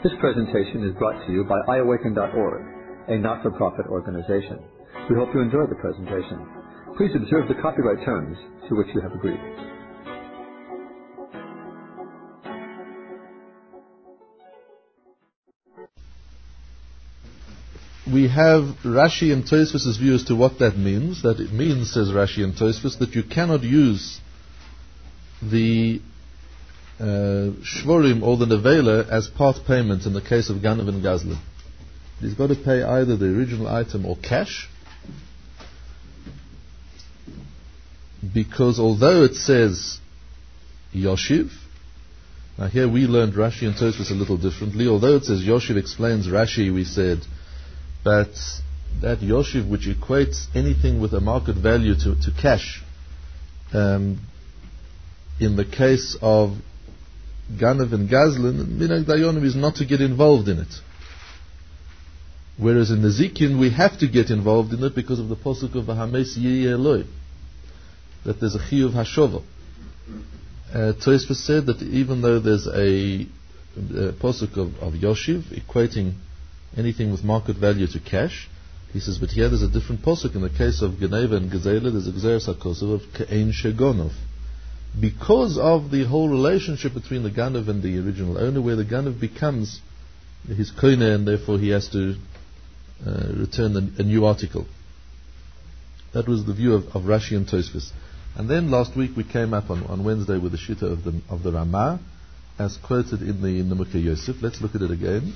This presentation is brought to you by iAwaken.org, a not-for-profit organization. We hope you enjoy the presentation. Please observe the copyright terms to which you have agreed. We have Rashi and Tosfos' view as to what that means. That it means, says Rashi and Tosfos, that you cannot use the shvorim or the nevela as part payment in the case of Ganav and Gazlan. He's got to pay either the original item or cash, because although it says Yoshiv, now here we learned Rashi and Tosfos a little differently. Although it says Yoshiv explains Rashi, we said, but that Yoshiv which equates anything with a market value to cash, in the case of Ganav and Gazlan, Minhag Dayanim is not to get involved in it. Whereas in Nezikin we have to get involved in it because of the posuk of Vahames Yeh Eloi, that there's a chiyuv hashova. Tosfos said that even though there's a posuk of Yoshiv equating anything with market value to cash, he says, but here there's a different posuk. In the case of Geneva and Gezela, there's a Gzeres HaKosov of Ke'ein Shegonov, because of the whole relationship between the Ganav and the original owner, where the Ganav becomes his koine and therefore he has to return a new article. That was the view of Rashi and Tosfos. And then last week we came up on Wednesday with the shita of the Ramah, as quoted in the Nimukei Yosef. Let's look at it again.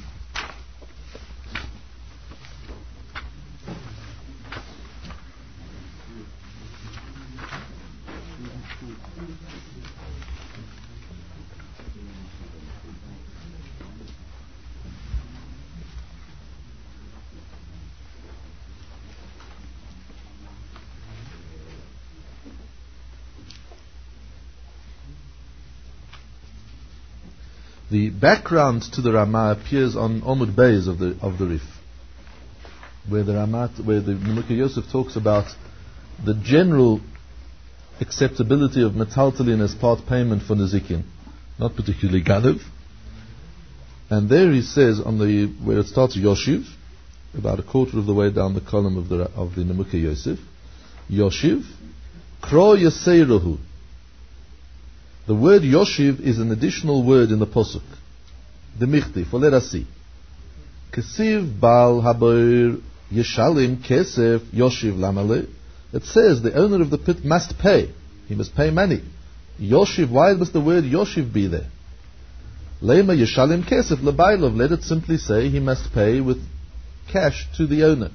The background to the Ramah appears on Omud Beis of the Rif, where the Nimukei Yosef talks about the general acceptability of metaltalin as part payment for Nezikin, not particularly Ganav. And there he says where it starts Yoshiv, about a quarter of the way down the column of the Nimukei Yosef, Yoshiv, Kro Yaseiruhu. The word Yoshiv is an additional word in the posuk. The Michti, for let us see. Kesiv Baal Haboir Yeshalim Kesef Yoshiv Lamale. It says the owner of the pit must pay. He must pay money. Yoshiv, why must the word Yoshiv be there? Lema Yeshalim Kesef Labailov. Let it simply say he must pay with cash to the owner.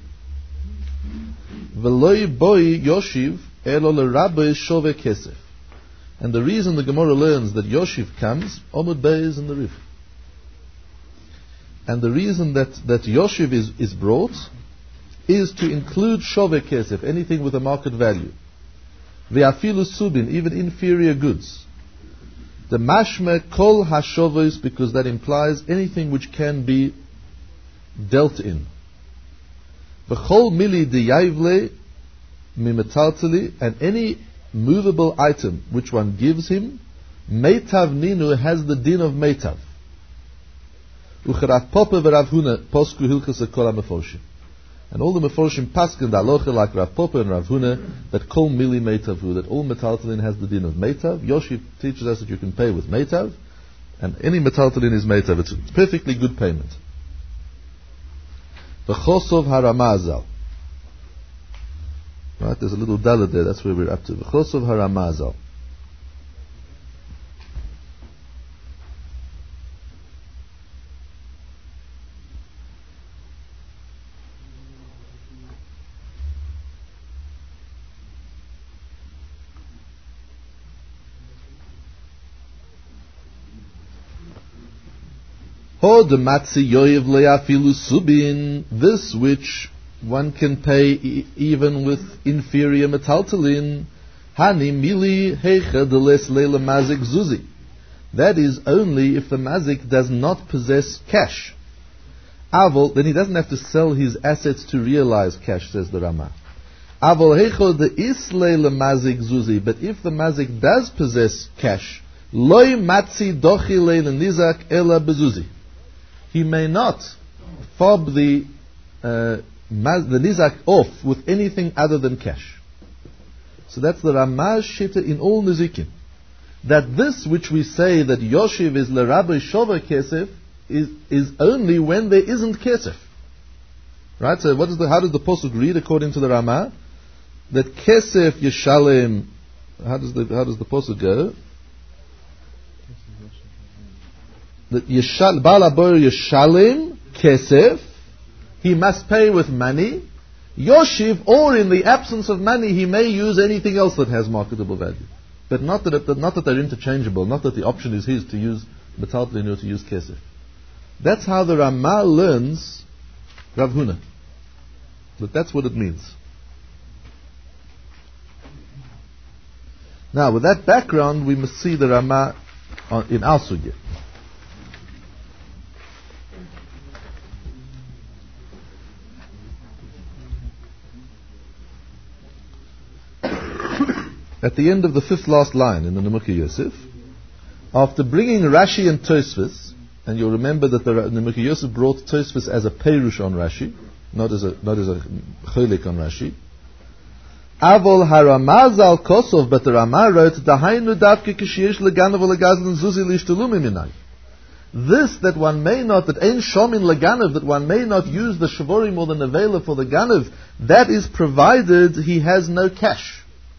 Veloi Boi Yoshiv Elo L'Rabbe Shove Kesef. And the reason the Gemara learns that Yoshiv comes, Omud Beis in the Rif. And the reason that Yoshiv is brought is to include Shove Kesef, anything with a market value. Ve'afilu Subin, even inferior goods. The Mashme Kol HaShovos, because that implies anything which can be dealt in. V'chol Mili D'Yavle Mimetaltali, and any movable item which one gives him, Meitav Ninu has the din of Meitav. Ucharat Pope v'Rav Huna posku hilchas kol ha-meforshim. And all the meforshim paskin the halacha like Rav Pope and Rav Huna that kol mili Meitavu, that all metaltalin has the din of Meitav. Yoshiv teaches us that you can pay with Meitav, and any metaltalin is Meitav. It's perfectly good payment. V'chosov haramazal. Right, there's a little dalet there, that's where we're up to. V'chosov haramazal. Ho de matzi yoyev le'afilu subin, this which one can pay even with inferior metaltalin. Hani mili heicha deles leila mazik zuzi. That is only if the mazik does not possess cash. Avol, then he doesn't have to sell his assets to realize cash, says the Rama. Avol heicha de is leila mazik zuzi. But if the mazik does possess cash, loy matzi dochi leila nizak ela bezuzi. he may not fob the nizak off with anything other than cash. So that's the Ramaz Shita in all Nizikin. That this which we say that Yoshiv is L'Rabbi Shova Kesef is only when there isn't Kesef. Right? So how does the Pasuk read according to the Ramah? That Kesef Yeshalem, how does the Pasuk go? That Baal Abor Yeshalem Kesef, he must pay with money. Yoshiv, or in the absence of money, he may use anything else that has marketable value. But not that they're interchangeable, not that the option is his to use metaltlin or to use kesef. That's how the Ramah learns Rav Huna. But that's what it means. Now, with that background, we must see the Ramah in our sugya. At the end of the fifth last line in the Nimukei Yosef, after bringing Rashi and Tosfos, and you'll remember that the Nimukei Yosef brought Tosfos as a Perush on Rashi, not as a Cholik on Rashi. Avol haramaz al kosov, but the Ramah wrote, Dahainu davke kishiyesh leganav legazlin zuzi lishtelumi minay. This that one may not, that ein shomin leganav, that one may not use the shavorim or the nevela for the ganav, that is provided he has no cash.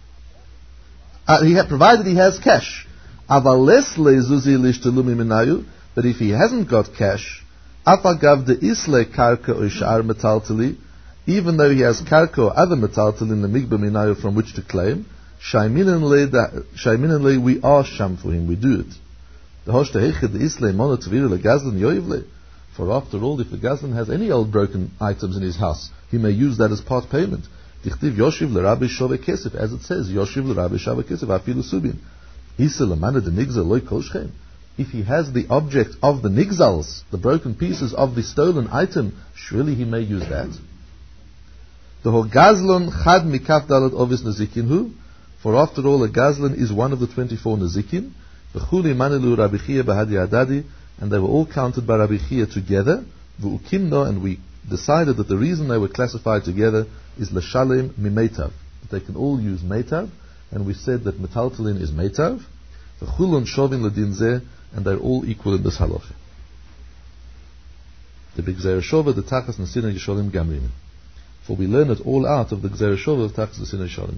Provided he has cash. Avalesle zuzi lishtelumi minayu, but if he hasn't got cash, afagav de isle karka or shar metaltali, even though he has karka or other metaltali in the migba minayu from which to claim, shaiminanle we are sham for him, we do it. The hoshtaheche de isle monotvira legazlan yoivle. For after all, if the gazlan has any old broken items in his house, he may use that as part payment. Tichtiv Yoshiv l'Rabbi Shove Kesef, as it says, Yoshiv l'Rabbi Shove Kesef, afilu subin. Isa l'mana de nigzal loy kol shchem. If he has the object of the nigzals, the broken pieces of the stolen item, surely he may use that. The gazlon chad mikaf dalat ovis nazikin hu, for after all, a gazlon is one of the 24 nazikin. V'chuli manilu Rabbi Chia b'hadi adadi, and they were all counted by Rabbi Chia together. V'ukimno, and we decided that the reason they were classified together is l'shalem mimeitav. They can all use meitav, and we said that metaltalin is meitav. V'chulon shovin l'din zeh, and they're all equal in this halacha. The big Gzeira Shova, the Tachas Nasina Yisholim Gamrim. For we learn it all out of the Gzeira Shova of Tachas Nasina Yisholim.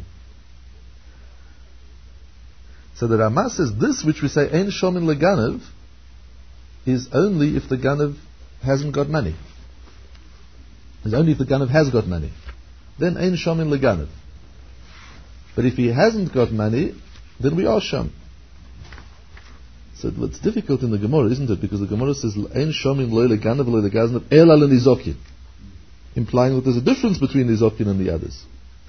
So the Ramah says this which we say Ein Shomin Leganav is only if the Ganav hasn't got money. It's only if the Ganav has got money. Then Ein Shomin Leganav. But if he hasn't got money, then we are Sham. So it's difficult in the Gemara, isn't it? Because the Gemara says Ein Shomin Lo Leganav Lo Legaznav Ela Lenizokin, implying that there's a difference between Nizokin and the others.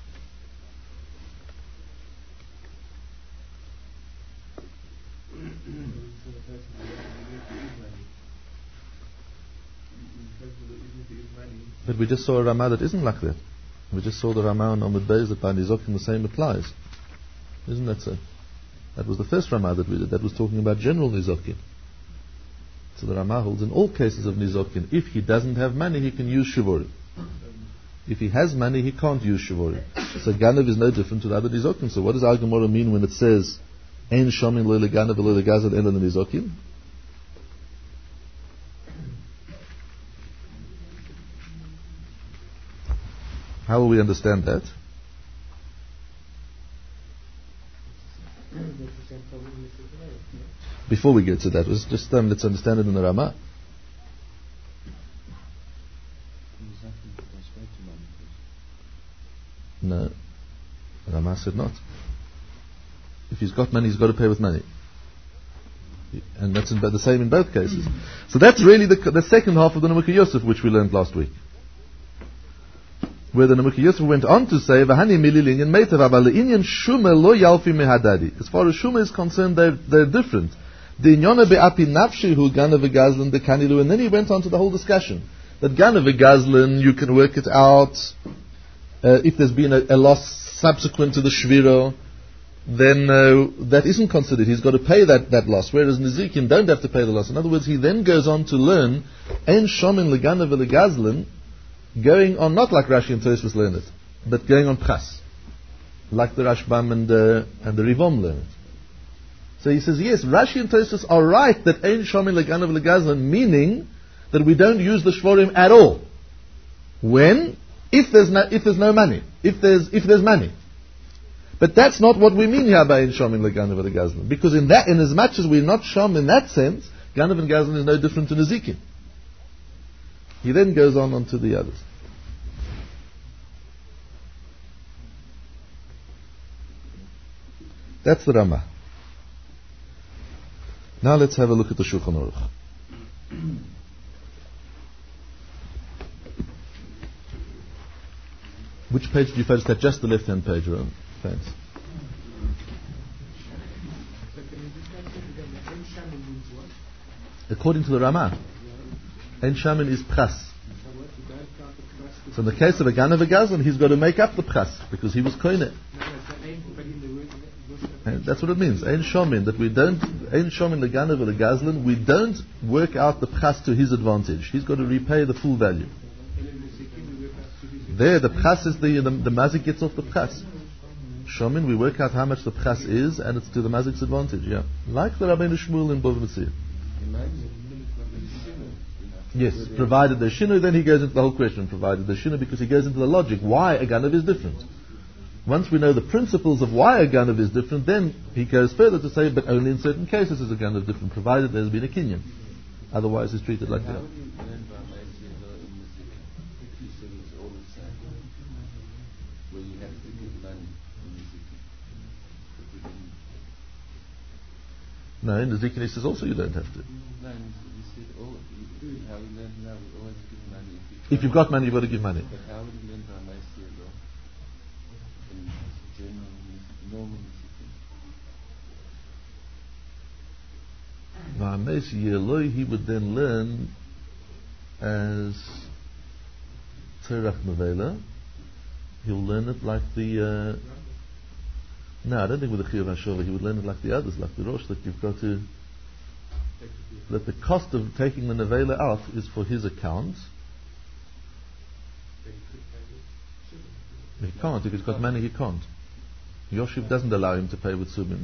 But we just saw a Ramah that isn't like that. We just saw the Ramah on Amud Beis that by Nizokin the same applies. Isn't that so? That was the first Ramah that we did. That was talking about general Nizokin. So the Ramah holds in all cases of Nizokin, if he doesn't have money, he can use Shivorim. If he has money, he can't use Shivorim. So Ganav is no different to the other Nizokin. So what does our Gemara mean when it says Ein Shomin Lo Leganav Lo Legazad Ela Nizokin? How will we understand that? Before we get to that, let's understand it in the Ramah. No, Ramah said not. If he's got money, he's got to pay with money, and that's the same in both cases. So that's really the second half of the Nimukei Yosef, which we learned last week, where the Nimukei Yosef went on to say, "V'hani mililin meitav aval le'inyan shuma lo yalfi mehadadi." As far as shuma is concerned, they're different. The inyona be'api nafshi hu gana v'gazlan de kanilu, and then he went on to the whole discussion that gana v'gazlan you can work it out if there's been a loss subsequent to the shviro, then that isn't considered. He's got to pay that loss, whereas Nizikin don't have to pay the loss. In other words, he then goes on to learn Ein shomin legana v'legazlin, going on not like Rashi and Tosfos learn it, but going on pras, like the Rashbam and the Rivom learn it. So he says, yes, Rashi and Tosfos are right that ein shomin legana v'legazlin, meaning that we don't use the shvorim at all. When? If there's no money. If there's money. But that's not what we mean here by ein shomin leganav v'legazlin. Because in as much as we're not shom in that sense, ganav and gazlin is no different to nezikin. He then goes on to the others. That's the Ramah. Now let's have a look at the Shulchan Aruch. Which page do you focus at? Just the left-hand page, Ron. Thanks. According to the Ramah, Ein Shamin is pras. So in the case of a Ganav V'Gazlan, he's got to make up the pras because he was koine. And that's what it means. Ein Shamin, that we don't, Ein Shamin the Ganav V'Gazlan, we don't work out the pras to his advantage. He's got to repay the full value. There, the pras is the mazik gets off the pras. Shomin, we work out how much the pras is, and it's to the mazik's advantage. Yeah, like the Rabbeinu Shmuel in Bava Metzia. Yes, provided the shinu, then he goes into the whole question. Provided the shinu, because he goes into the logic why a ganav is different. Once we know the principles of why a ganav is different, then he goes further to say, but only in certain cases is a ganav different, provided there's been a kinyan. Otherwise, it's treated like that. No, in the Zikin he says also you don't have to. If you've got money, you've got to give money. But how would you learn by Ma'aseh law in general, normal Ma'aseh law, he would then learn as Tzerach Mevela. He'll learn it like the... No, I don't think with the Chiyuv HaShova. He would learn it like the others, like the Rosh, that you've got to... that the cost of taking the Nevela out is for his account. He can't. If he's got money, he can't. Yoshiv doesn't allow him to pay with Subin.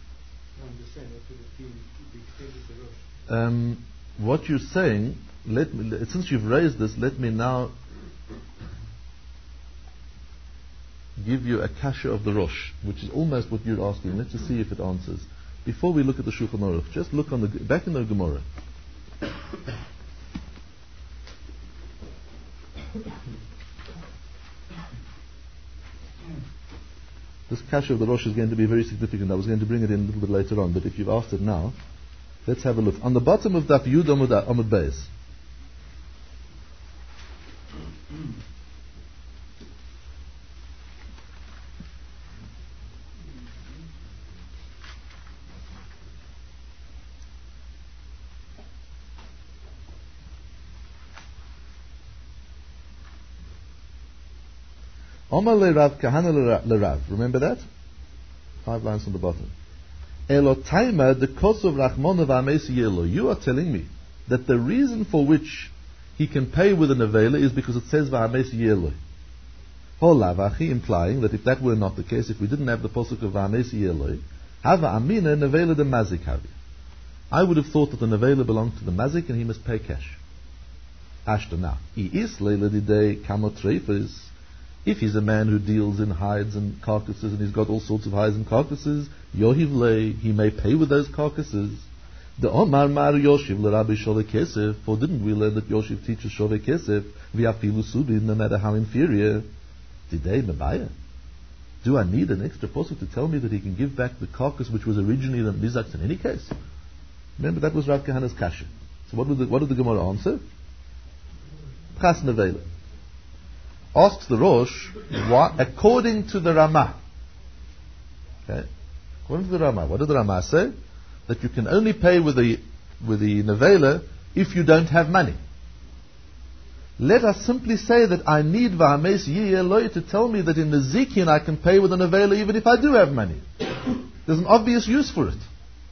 What you're saying, since you've raised this, let me now give you a kasha of the Rosh, which is almost what you're asking. Let's just see if it answers. Before we look at the Shulchan Aruch, just look on back in the Gemara. This kasha of the Rosh is going to be very significant. I was going to bring it in a little bit later on, but if you've asked it now, let's have a look. On the bottom of Daf Yud Amud Beis. Omar le Rav Kahana le Rav. Remember that? 5 lines from the bottom. Elotaima the kosov rachmona v'amesi yelo. You are telling me that the reason for which he can pay with an avela is because it says v'amesi yelo. Holavachi, implying that if that were not the case, if we didn't have the posuk of v'amesi yelo, hava amina nevela de mazik havi. I would have thought that the nevela belonged to the mazik and he must pay cash. Ashta now. Is leila didei kamot treifes. If he's a man who deals in hides and carcasses and he's got all sorts of hides and carcasses, Yohiv lei, he may pay with those carcasses. The Omar Mar Yoshiv l'Rabbi Shovei Kesef, for didn't we learn that Yoshiv teaches Shovei Kesef, v'afilu subin, no matter how inferior? Didei mebaya? Do I need an extra posuk to tell me that he can give back the carcass which was originally the Mizak's in any case? Remember that was Rav Kahana's kasha. So what did the Gemara answer? Pras nevela. Asks the Rosh, why, according to the Ramah. Okay? According to the Ramah, what did the Ramah say? That you can only pay with the nevela if you don't have money. Let us simply say that I need v'hames yiyeloi to tell me that in the Zikin I can pay with a nevela even if I do have money. There's an obvious use for it.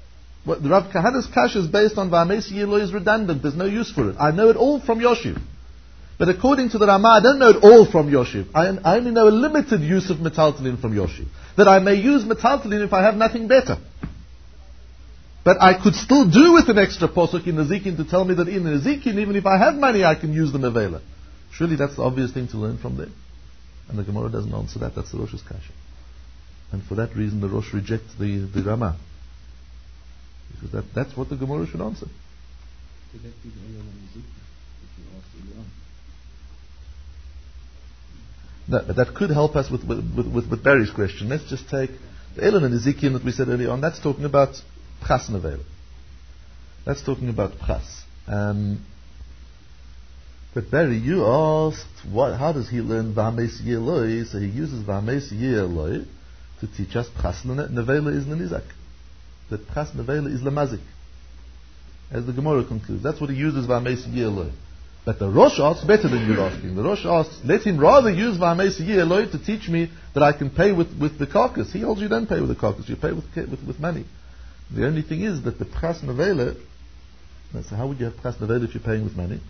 What, the Rav Kahana's kasha is based on V'amesi Yiloi is redundant. There's no use for it. I know it all from Yoshiv. But according to the Rama, I don't know it all from Yoshiv. I only know a limited use of metaltalin from Yoshiv. That I may use metaltalin if I have nothing better. But I could still do with an extra posuk in Ezekiel to tell me that in Ezekiel, even if I have money, I can use the nevela. Surely that's the obvious thing to learn from there. And the Gemara doesn't answer that. That's the Rosh's kasha. And for that reason, the Rosh rejects the Rama. Because that's what the Gemara should answer. No, but that could help us with Barry's question. Let's just take the Elon and Ezekiel that we said earlier on. That's talking about Pchas Nevela. That's talking about Pchas. But Barry, you asked, how does he learn V'hamesi Yeloi? So he uses V'hamesi Yeloi to teach us Pchas Nevela is Lenizak. That Pchas Nevela is Lamazik. As the Gemara concludes. That's what he uses V'hamesi Yeloi. But the Rosh asks better than you're asking. The Rosh asks, let him rather use V'hamesi Yeloi to teach me that I can pay with the carcass. He holds you don't pay with the carcass, you pay with money. The only thing is that the Pchas Nevela, so how would you have Pchas Nevela if you're paying with money?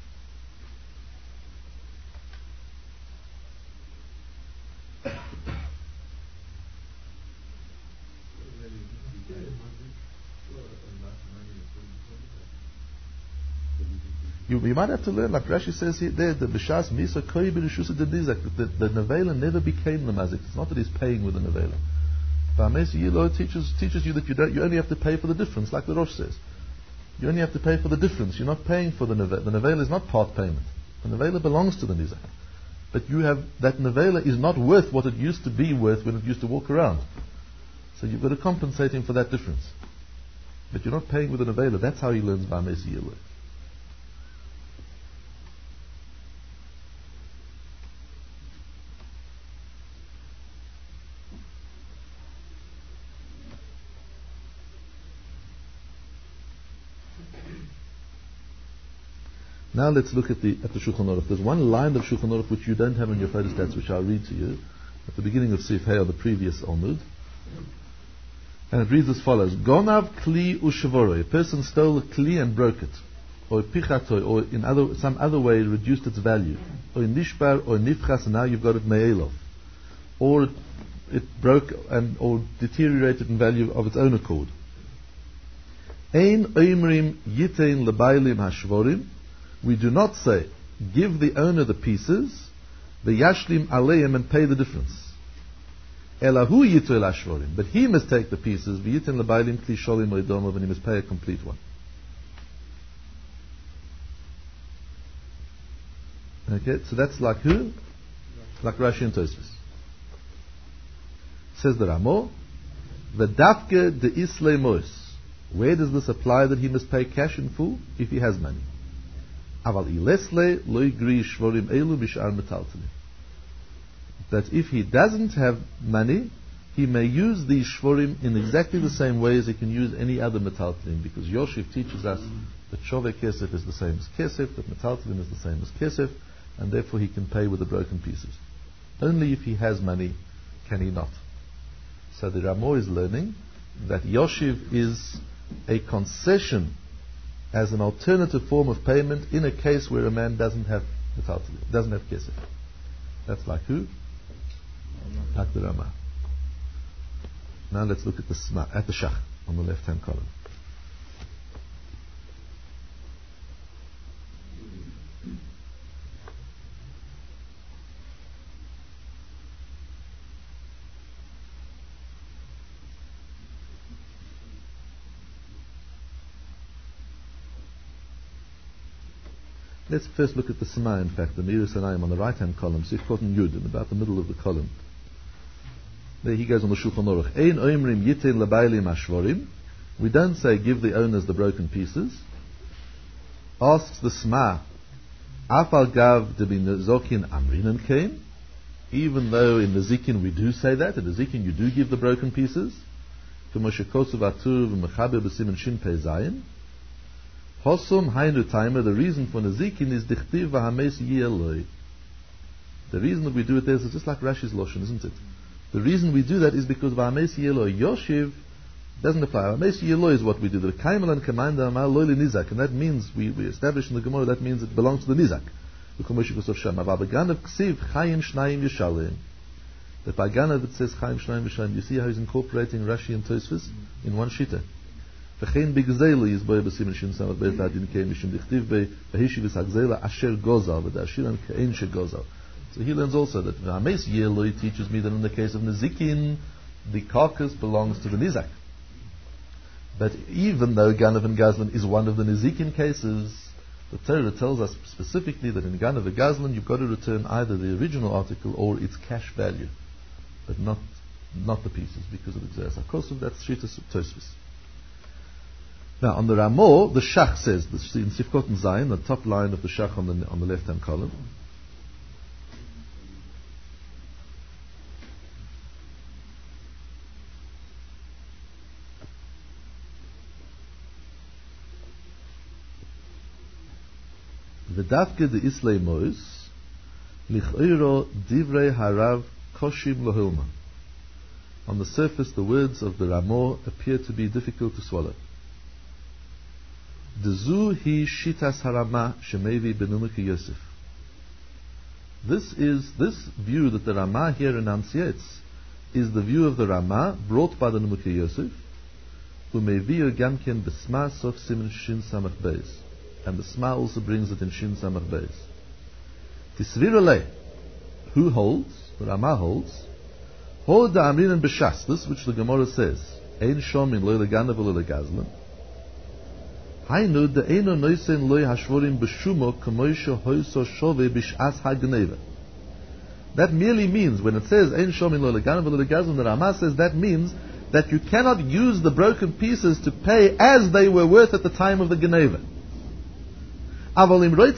You might have to learn, like Rashi says here, there, the B'shas Misa Koi B'Rishusa Dedizak, the Nevela never became the Mazik. It's not that he's paying with the Nevela. V'hamesi Yiloi teaches you that you only have to pay for the difference, like the Rosh says. You only have to pay for the difference. You're not paying for the Nevela. The Nevela is not part payment. The Nevela belongs to the Nizak. But you have, that Nevela is not worth what it used to be worth when it used to walk around. So you've got to compensate him for that difference. But you're not paying with the Nevela. That's how he learns V'hamesi Yiloi. Now let's look at the Shulchan Aruch. There's one line of Shulchan Aruch which you don't have in your photostats, which I'll read to you at the beginning of Sif Hey, or the previous Amud. And it reads as follows: Gonav kli u'shavoroi. A person stole a kli and broke it, or pichatoi, or in some other way reduced its value, or nishbar, or nifchas, and now you've got it me'elov, or it broke or deteriorated in value of its own accord. Ein oimrim yitein lebailim hashvorim. We do not say, give the owner the pieces, the yashlim aleim, and pay the difference. Elahu yitul ashvorim, but he must take the pieces, v'yitin lebailim kli sholim oidomov, and he must pay a complete one. Okay, so that's like who? Like Rashi and Tosfos. Says the Ramo, v'dafke de islay mois. Where does this apply that he must pay cash in full? If he has money. That if he doesn't have money, he may use these shvorim in exactly the same way as he can use any other metaltalin, because Yoshiv teaches us that shove kesef is the same as kesef, that metaltalin is the same as kesef, and therefore he can pay with the broken pieces. Only if he has money can he not. So the Ramo is learning that Yoshiv is a concession as an alternative form of payment in a case where a man doesn't have metaltalin, doesn't have kesef. That's like who? Like the Rama. Now let's look at the Shach on the left-hand column. Let's first look at the Sanai, in fact, the Miru Sanayim on the right-hand column, Sifkot and Yud, in about the middle of the column. There he goes on the Shulchan Aruch. Ein oimrim yitin labaylim ashvorim. We don't say give the owners the broken pieces. Asks the Sma, afal gav de b'nezokin amrinan came. Even though in Nezikin we do say that, in Nezikin you do give the broken pieces. K'moshe atur v'mechaber b'simen shin pei zayin. Hosum hainu timer. The reason for Nezikin is dichtiv v'hames yeloi. The reason that we do it there is just like Rashi's Loshen, isn't it? The reason we do that is because v'hames yeloi Yoshiv Doesn't apply. Ames Yelo is what we do. The Kaimel and Kamainda Amal Loili Nizak, and that means we establish in the Gemara that means it belongs to the Nizak. That by Ganav it says Chaim Shnayim V'Shalim. You see how he's incorporating Rashi and Tosfos in one shita. V'chein b'gzeli is boy b'sim shin samat beit adin kein mishum dichtiv be v'hishiv v'sagzela asher gozal v'dashiran kein she gozal. So he learns also that Ames Yeloi teaches me that in the case of Nezikin, the carcass belongs to the Nizak. But even though Ganav and Gazlan is one of the Nezikin cases, the Torah tells us specifically that in Ganav and Gazlan you've got to return either the original article or its cash value, but not the pieces because of the Xeras HaKosov. That's Shittas Tosfos. Now on the Ramah, the Shach says, in Sifkot and Zayin, the top line of the Shach on the left-hand column, V'davke de Islay Mois, Lich'oiro divrei harav koshim lohilma. On the surface, the words of the Ramah appear to be difficult to swallow. Dezu hi shitas harama shemevi benunuki Yosef. This view that the Ramah here enunciates is the view of the Ramah brought by the Nunuki Yosef, umeviyo gamken besma sof simin shin samach beis. And the Sma also brings it in Shin Samach Beis. Tisvirale, who holds? The Ramah holds. Ho da amrin and b'shas, this which the Gemara says, ein shomin loy leganav loy legazlan. Hainu de eino noisen loy hashvorim b'shumo kamoisha hoyso shove b'shas hagneva. That merely means, when it says ein shomin loy leganav loy legazlan, the Ramah says that means that you cannot use the broken pieces to pay as they were worth at the time of the Geneva. But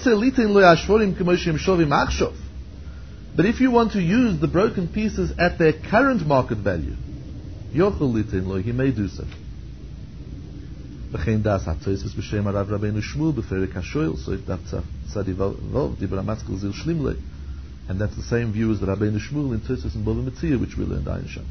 if you want to use the broken pieces at their current market value, he may do so. And that's the same view as the Rabbeinu Shmuel in Tosfos and Bava Metzia, which we learned Ayin Sham.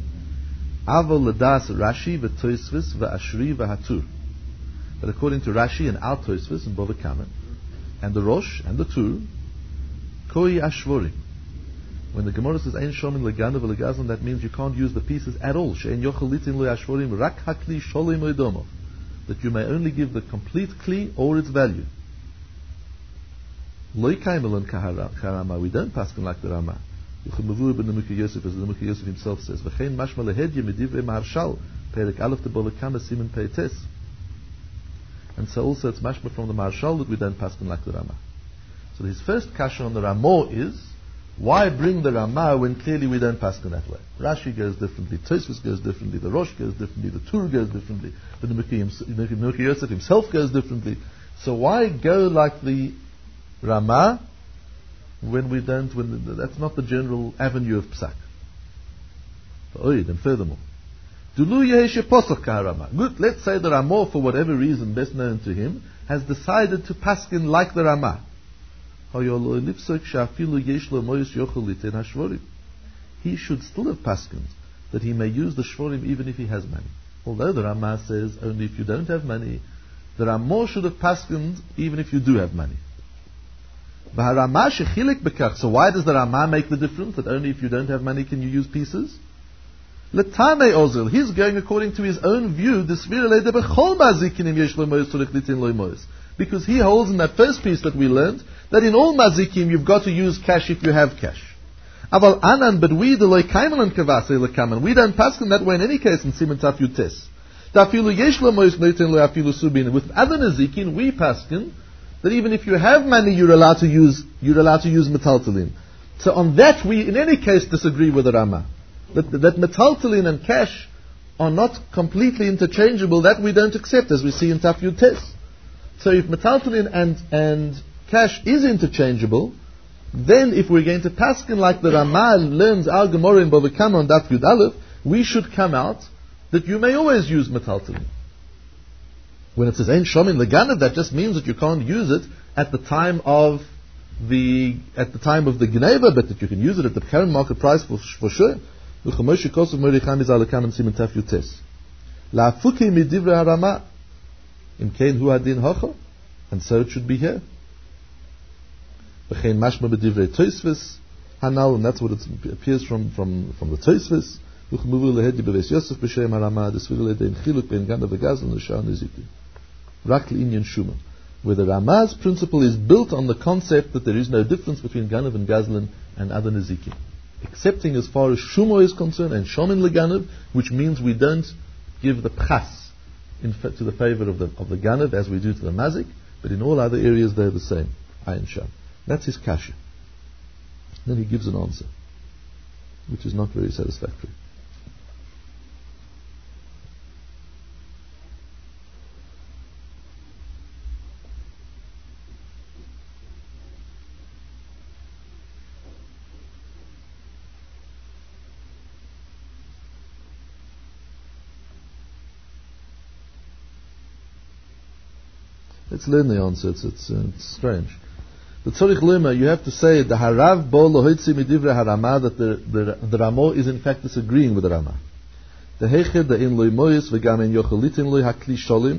But according to Rashi and our Tosfos and Bava Kama, and the Rosh and the Tur, Koi Ashvorim. When the Gemara says Ein Shomin Leganav Legazlan, that means you can't use the pieces at all. She'en Yochel Litin Lo Ashvorim Rak Hakli Sholim Oidomo. That you may only give the complete Kli or its value. Loi Kaimelon Karama. We don't pass like the Rama. Yuchemavur ben Nemuki Yosef, as the Nemuki Yosef himself says, V'chein Mashma Lehedye Medivrei Maharshal Perek Aleph de Bava Kama Simen Peites. And so also it's mashma from the Marshal that we don't pass like the Ramah. So his first kasha on the Ramah is, why bring the Ramah when clearly we don't pass that way? Rashi goes differently, Tosfos goes differently, the Rosh goes differently, the Tur goes differently, the Nemuki Yosef himself goes differently. So why go like the Ramah when that's not the general avenue of Psak? And furthermore, good, let's say the Ramah, for whatever reason best known to him, has decided to paskin like the Ramah. He should still have paskined that he may use the shvorim even if he has money. Although the Ramah says only if you don't have money, the Ramah should have paskined even if you do have money. So why does the Ramah make the difference that only if you don't have money can you use pieces? Letame Ozil, he's going according to his own view, because he holds in that first piece that we learned, that in all mazikim you've got to use cash if you have cash. Aval anan, but we the loikaiman kavase lekaman, we don't pass in that way in any case in Siman Taf Yutes. With other nazikin, we pass in that even if you have money, you're allowed to use metaltalin. So on that we in any case disagree with the Ramah. That metaltalin and cash are not completely interchangeable, that we don't accept, as we see in Taf Yutes. So if metaltalin and cash is interchangeable, then if we're going to paskin like the Ramah learns our Gemara in Bava Kama on Daf Yud Aleph, we should come out that you may always use metaltalin. When it says Ein Shomin Leganav, that just means that you can't use it at the time of the Geneva, but that you can use it at the current market price for sure. The La'afuki midivre harama. Imkein hu hadin hocho. And so it should be here. V'chein mashma b'divrei Tosfos hanal, and that's what it appears from the Tosfos. V'chmuvu lehedi b'veis Yosef b'shem harama desviru ledein chiluk ben ganav v'gazlan l'shar nizikin. Rak l'inyan shuma. Where the Rama's principle is built on the concept that there is no difference between ganav and gazlan and other nizikin. Excepting as far as shumo is concerned and shomin leganav, which means we don't give the pchas to the favor of the ganav as we do to the mazik, but in all other areas they're the same. Ayin sham. That's his kasha. Then he gives an answer, which is not very satisfactory. Let's learn the answer. It's strange. The Tzorich Lema, you have to say the Harav bo lohoitzi midivre harama, that the Ramo is in fact disagreeing with the Rama. The Heched the in loy moyes v'gam en yochelitin loy hakli sholim,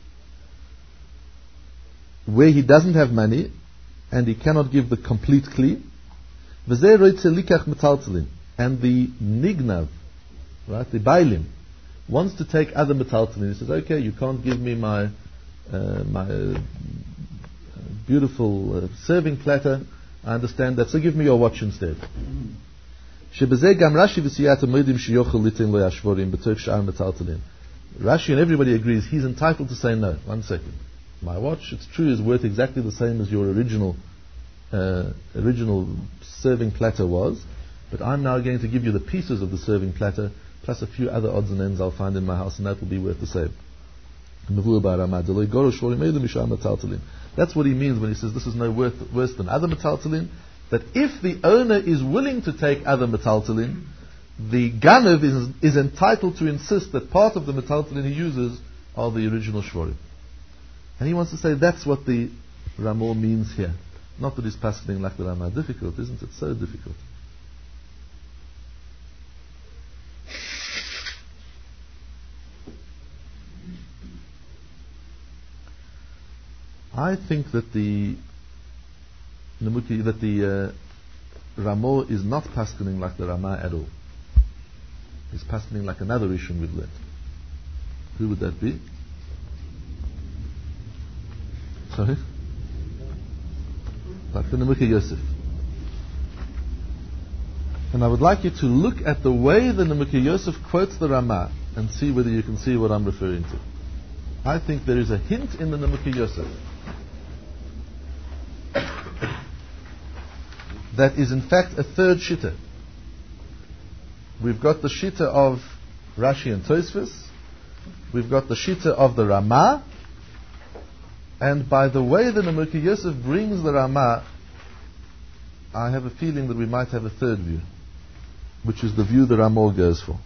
where he doesn't have money and he cannot give the complete kli. V'zeh roitze likach metaltelin, and the nignav, right, the bailim, wants to take other metaltelin. He says, okay, you can't give me my beautiful serving platter, I understand that, so give me your watch instead. Rashi and everybody agrees he's entitled to say no. 1 second. My watch, it's true, is worth exactly the same as your original serving platter was, but I'm now going to give you the pieces of the serving platter plus a few other odds and ends I'll find in my house, and that will be worth the same. That's what he means when he says this is no worse than other metaltalin. That if the owner is willing to take other metaltalin, the ganav is entitled to insist that part of the metaltalin he uses are the original shvorim. And he wants to say that's what the Ramah means here. Not that he's paskening like the Ramah. Difficult, isn't it? So difficult. I think that the Ramah is not paskening like the Ramah at all. He's paskening like another Rishon we've learned. Who would that be? Sorry? Like the Nemuki Yosef. And I would like you to look at the way the Nemuki Yosef quotes the Ramah and see whether you can see what I'm referring to. I think there is a hint in the Nemuki Yosef that is in fact a third shitta. We've got the shitta of Rashi and Tosfos, we've got the shitta of the Ramah, and by the way the Nemuki Yosef brings the Ramah, I have a feeling that we might have a third view, which is the view the Ramah goes for.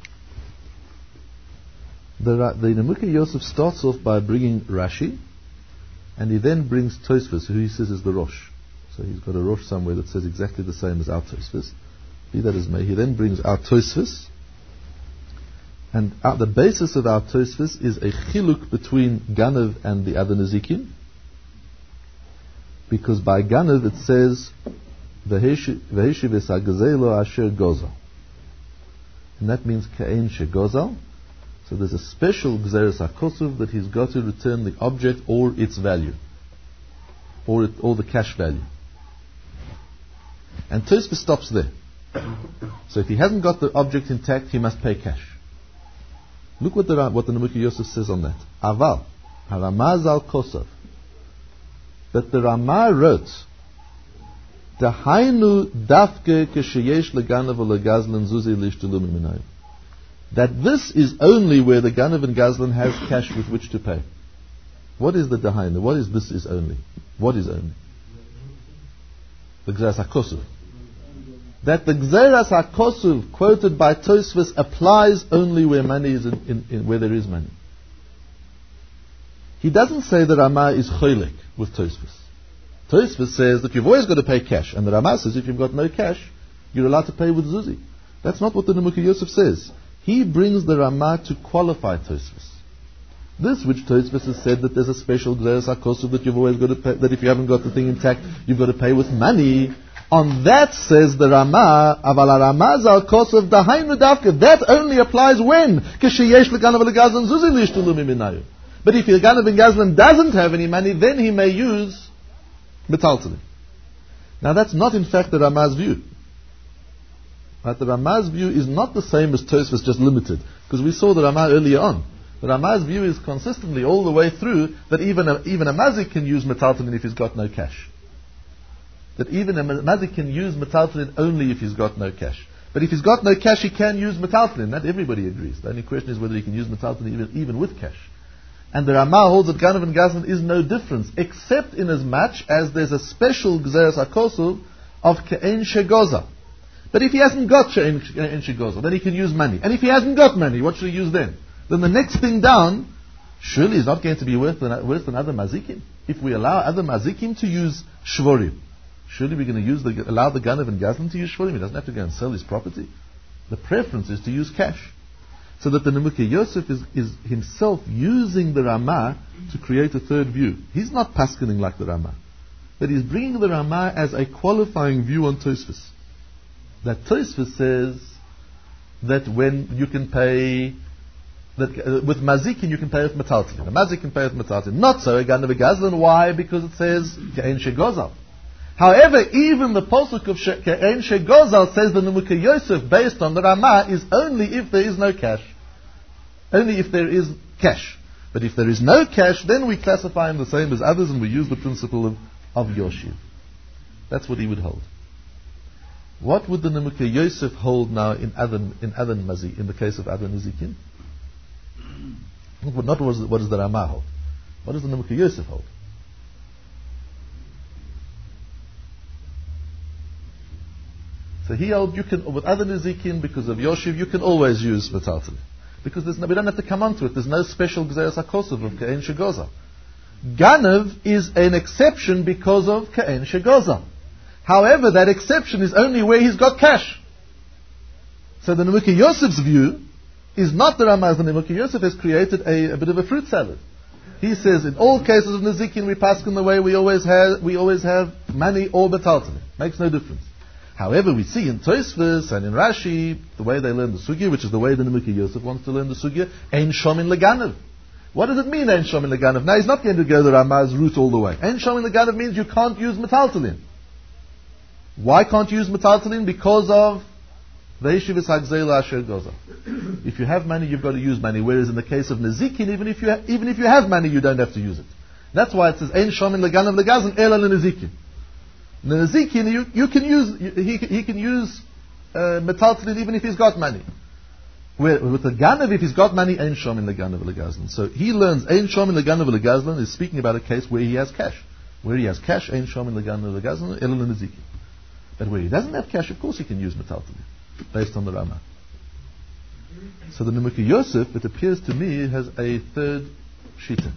The Nemuki Yosef starts off by bringing Rashi, and he then brings Tosfos, who he says is the Rosh. So he's got a Rosh somewhere that says exactly the same as our Tosfos. Be that as may, he then brings our Tosfos, and the basis of our Tosfos is a chiluk between Ganav and the other Nezikin, because by Ganav it says V'heshiv es hagazelo asher gozal, and that means Ka'en she gozal. So there's a special Gzeres HaKosuv that he's got to return the object or its value, or the cash value. And Tosfos stops there. So if he hasn't got the object intact, he must pay cash. Look what the Nemuki Yosef says on that. Aval, Haramaz al Kosov. That the Ramah wrote, Dahainu dafke kesheyesh leganav legazlan zuzi lishtelu miminayim. That this is only where the Ganav and Gazlan has cash with which to pay. What is the Dahainu? What is this is only? What is only? The Gzeras HaKosuv. That the Gzeras HaKosuv quoted by Tosfos applies only where money is where there is money. He doesn't say that Ramah is choylek with Tosfos. Tosfos says that you've always got to pay cash, and the Ramah says if you've got no cash, you're allowed to pay with Zuzi. That's not what the Nemuki Yosef says. He brings the Ramah to qualify Tosfos. This which Tosfos has said that there's a special Gzeres HaKosov that you've always got to pay, that if you haven't got the thing intact, you've got to pay with money. On that says the Rama, Aval Rama Zal Kosov Dahainu Davka. That only applies when? Kisheyesh L'Ganav L'Gazlan Zuzin L'Ishtulu Miminayu. But if the Ganav and Gazlan doesn't have any money, then he may use Metaltalin. Now that's not in fact the Rama's view. But the Rama's view is not the same as Tosfos, just limited. Because we saw the Rama earlier on. The Rama's view is consistently all the way through that even a mazik can use metaltalin if he's got no cash. That even a mazik can use metaltalin only if he's got no cash. But if he's got no cash, he can use metaltalin. That everybody agrees. The only question is whether he can use metaltalin even with cash. And the Rama holds that Ganav and Gazlan is no difference, except in as much as there's a special Gzeres HaKosov of Ke'en Shegoza. But if he hasn't got Ke'en Shegoza, then he can use money. And if he hasn't got money, what should he use then? Then the next thing down, surely is not going to be worse than other mazikim. If we allow other mazikim to use shvorim, surely we're going to allow the Ganav and Gazlan to use shvorim. He doesn't have to go and sell his property. The preference is to use cash. So that the Nemuke Yosef is himself using the Rama to create a third view. He's not paskening like the Rama, but he's bringing the Rama as a qualifying view on Tosfos. That Tosfos says that when you can pay, that with mazikin you can pay with metaltalin. A mazik can pay with metaltalin. Not so a Ganav and Gazlan. Why? Because it says Ke'en Shegozal. However, even the posuk of Ke'en Shegozal says the Nemuke Yosef, based on the Rama, is only if there is no cash. Only if there is cash. But if there is no cash, then we classify him the same as others, and we use the principle of Yoshiv. That's what he would hold. What would the Nemuke Yosef hold now in the case of Adon Nizikin? Not what does the Rama hold? What does the Nemuke Yosef hold? So he held you can, with other Nizikin, because of Yoshiv, you can always use metaltalin. Because we don't have to come onto it. There's no special Gzeres HaKosov of Ke'en Shegoza. Ganav is an exception because of Ke'en Shegoza. However, that exception is only where he's got cash. So the Nemuke Yosef's view is not the Rama's. The Nemuke Yosef has created a bit of a fruit salad. He says in all cases of Nizikin we paskin the way we always have money or metaltalin. Makes no difference. However, we see in Tosfos and in Rashi, the way they learn the Sugya, which is the way the Nemuke Yosef wants to learn the Sugya, Ein Shomin Leganav. What does it mean, Ein Shomin Leganav? Now, he's not going to go the Rama's route all the way. Ein Shomin Leganav means you can't use metaltalin. Why can't you use metaltalin? Because of Ve'eshivas Hagzeila Asher Goza. If you have money, you've got to use money. Whereas in the case of Nezikin, even if you have money, you don't have to use it. That's why it says Ein Shomin Leganav Legazan Ela LeNezikin. The Nezikin, he can use metaltalin even if he's got money. With the Ganav, if he's got money, Ein Shomin Leganav Legazlan. So he learns Ein Shomin Leganav Legazlan is speaking about a case where he has cash. Where he has cash, Ein Shomin Leganav Legazlan, Ela LeNezikin. But where he doesn't have cash, of course he can use metaltalin, based on the Rama. So the Nemuke Yosef, it appears to me, has a third shita.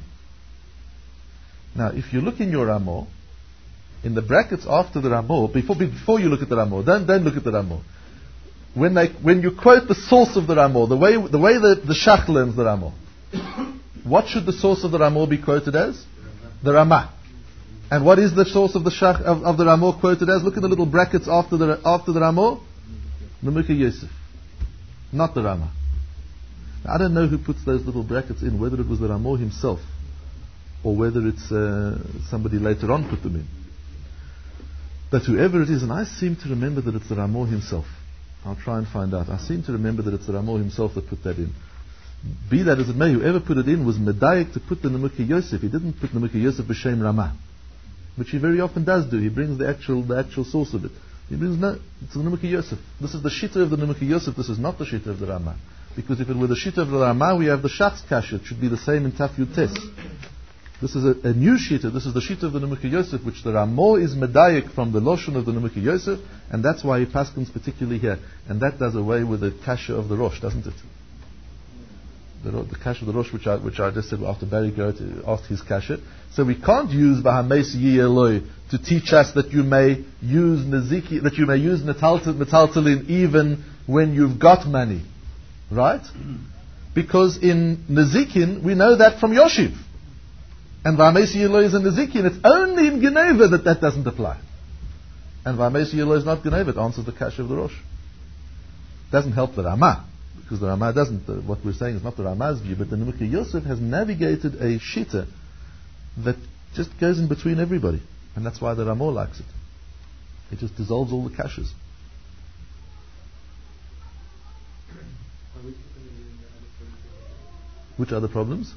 Now, if you look in your Ramah, in the brackets after the Ramah, before you look at the Ramah, don't look at the Ramah. When you quote the source of the Ramah, the way the Shach learns the Ramah, what should the source of the Ramah be quoted as? The Ramah. And what is the source of the Shach of the Ramah quoted as? Look at the little brackets after the Ramah. Nemuke Yosef, not the Ramah. Now, I don't know who puts those little brackets in, whether it was the Ramah himself or whether it's somebody later on put them in. But whoever it is, and I seem to remember that it's the Ramah himself. I'll try and find out. I seem to remember that it's the Ramah himself that put that in. Be that as it may, whoever put it in was medayik to put the Nemuke Yosef. He didn't put Nemuke Yosef b'shem Ramah, which he very often does do. He brings the actual source of it. He brings it's the Nemuke Yosef. This is the shita of the Nemuke Yosef. This is not the shita of the Ramah. Because if it were the shita of the Ramah, we have the Shach's kasha. It should be the same in Taf Yud Tes. This is a new shita. This is the shita of the Nemuke Yosef, which the Ramah is medayik from the loshon of the Nemuke Yosef, and that's why he paskins particularly here. And that does away with the kasha of the Rosh, doesn't it? The kasha of the Rosh, which I just said after Barry asked his kasha. So we can't use Bahameis Yeloi to teach us that you may use Neziki, that you may use metaltalin even when you've got money, right? Because in Nezikin, we know that from Yoshiv. And V'amesi Yelo is in Nezikin. It's only in Geneva that doesn't apply. And V'amesi Yelo is not Geneva. It answers the Kasha of the Rosh. Doesn't help the Ramah. Because the Ramah doesn't, what we're saying is not the Ramah's view, but the Nimukei Yosef has navigated a Shita that just goes in between everybody. And that's why the Ramah likes it. It just dissolves all the Kashas. Which are the problems?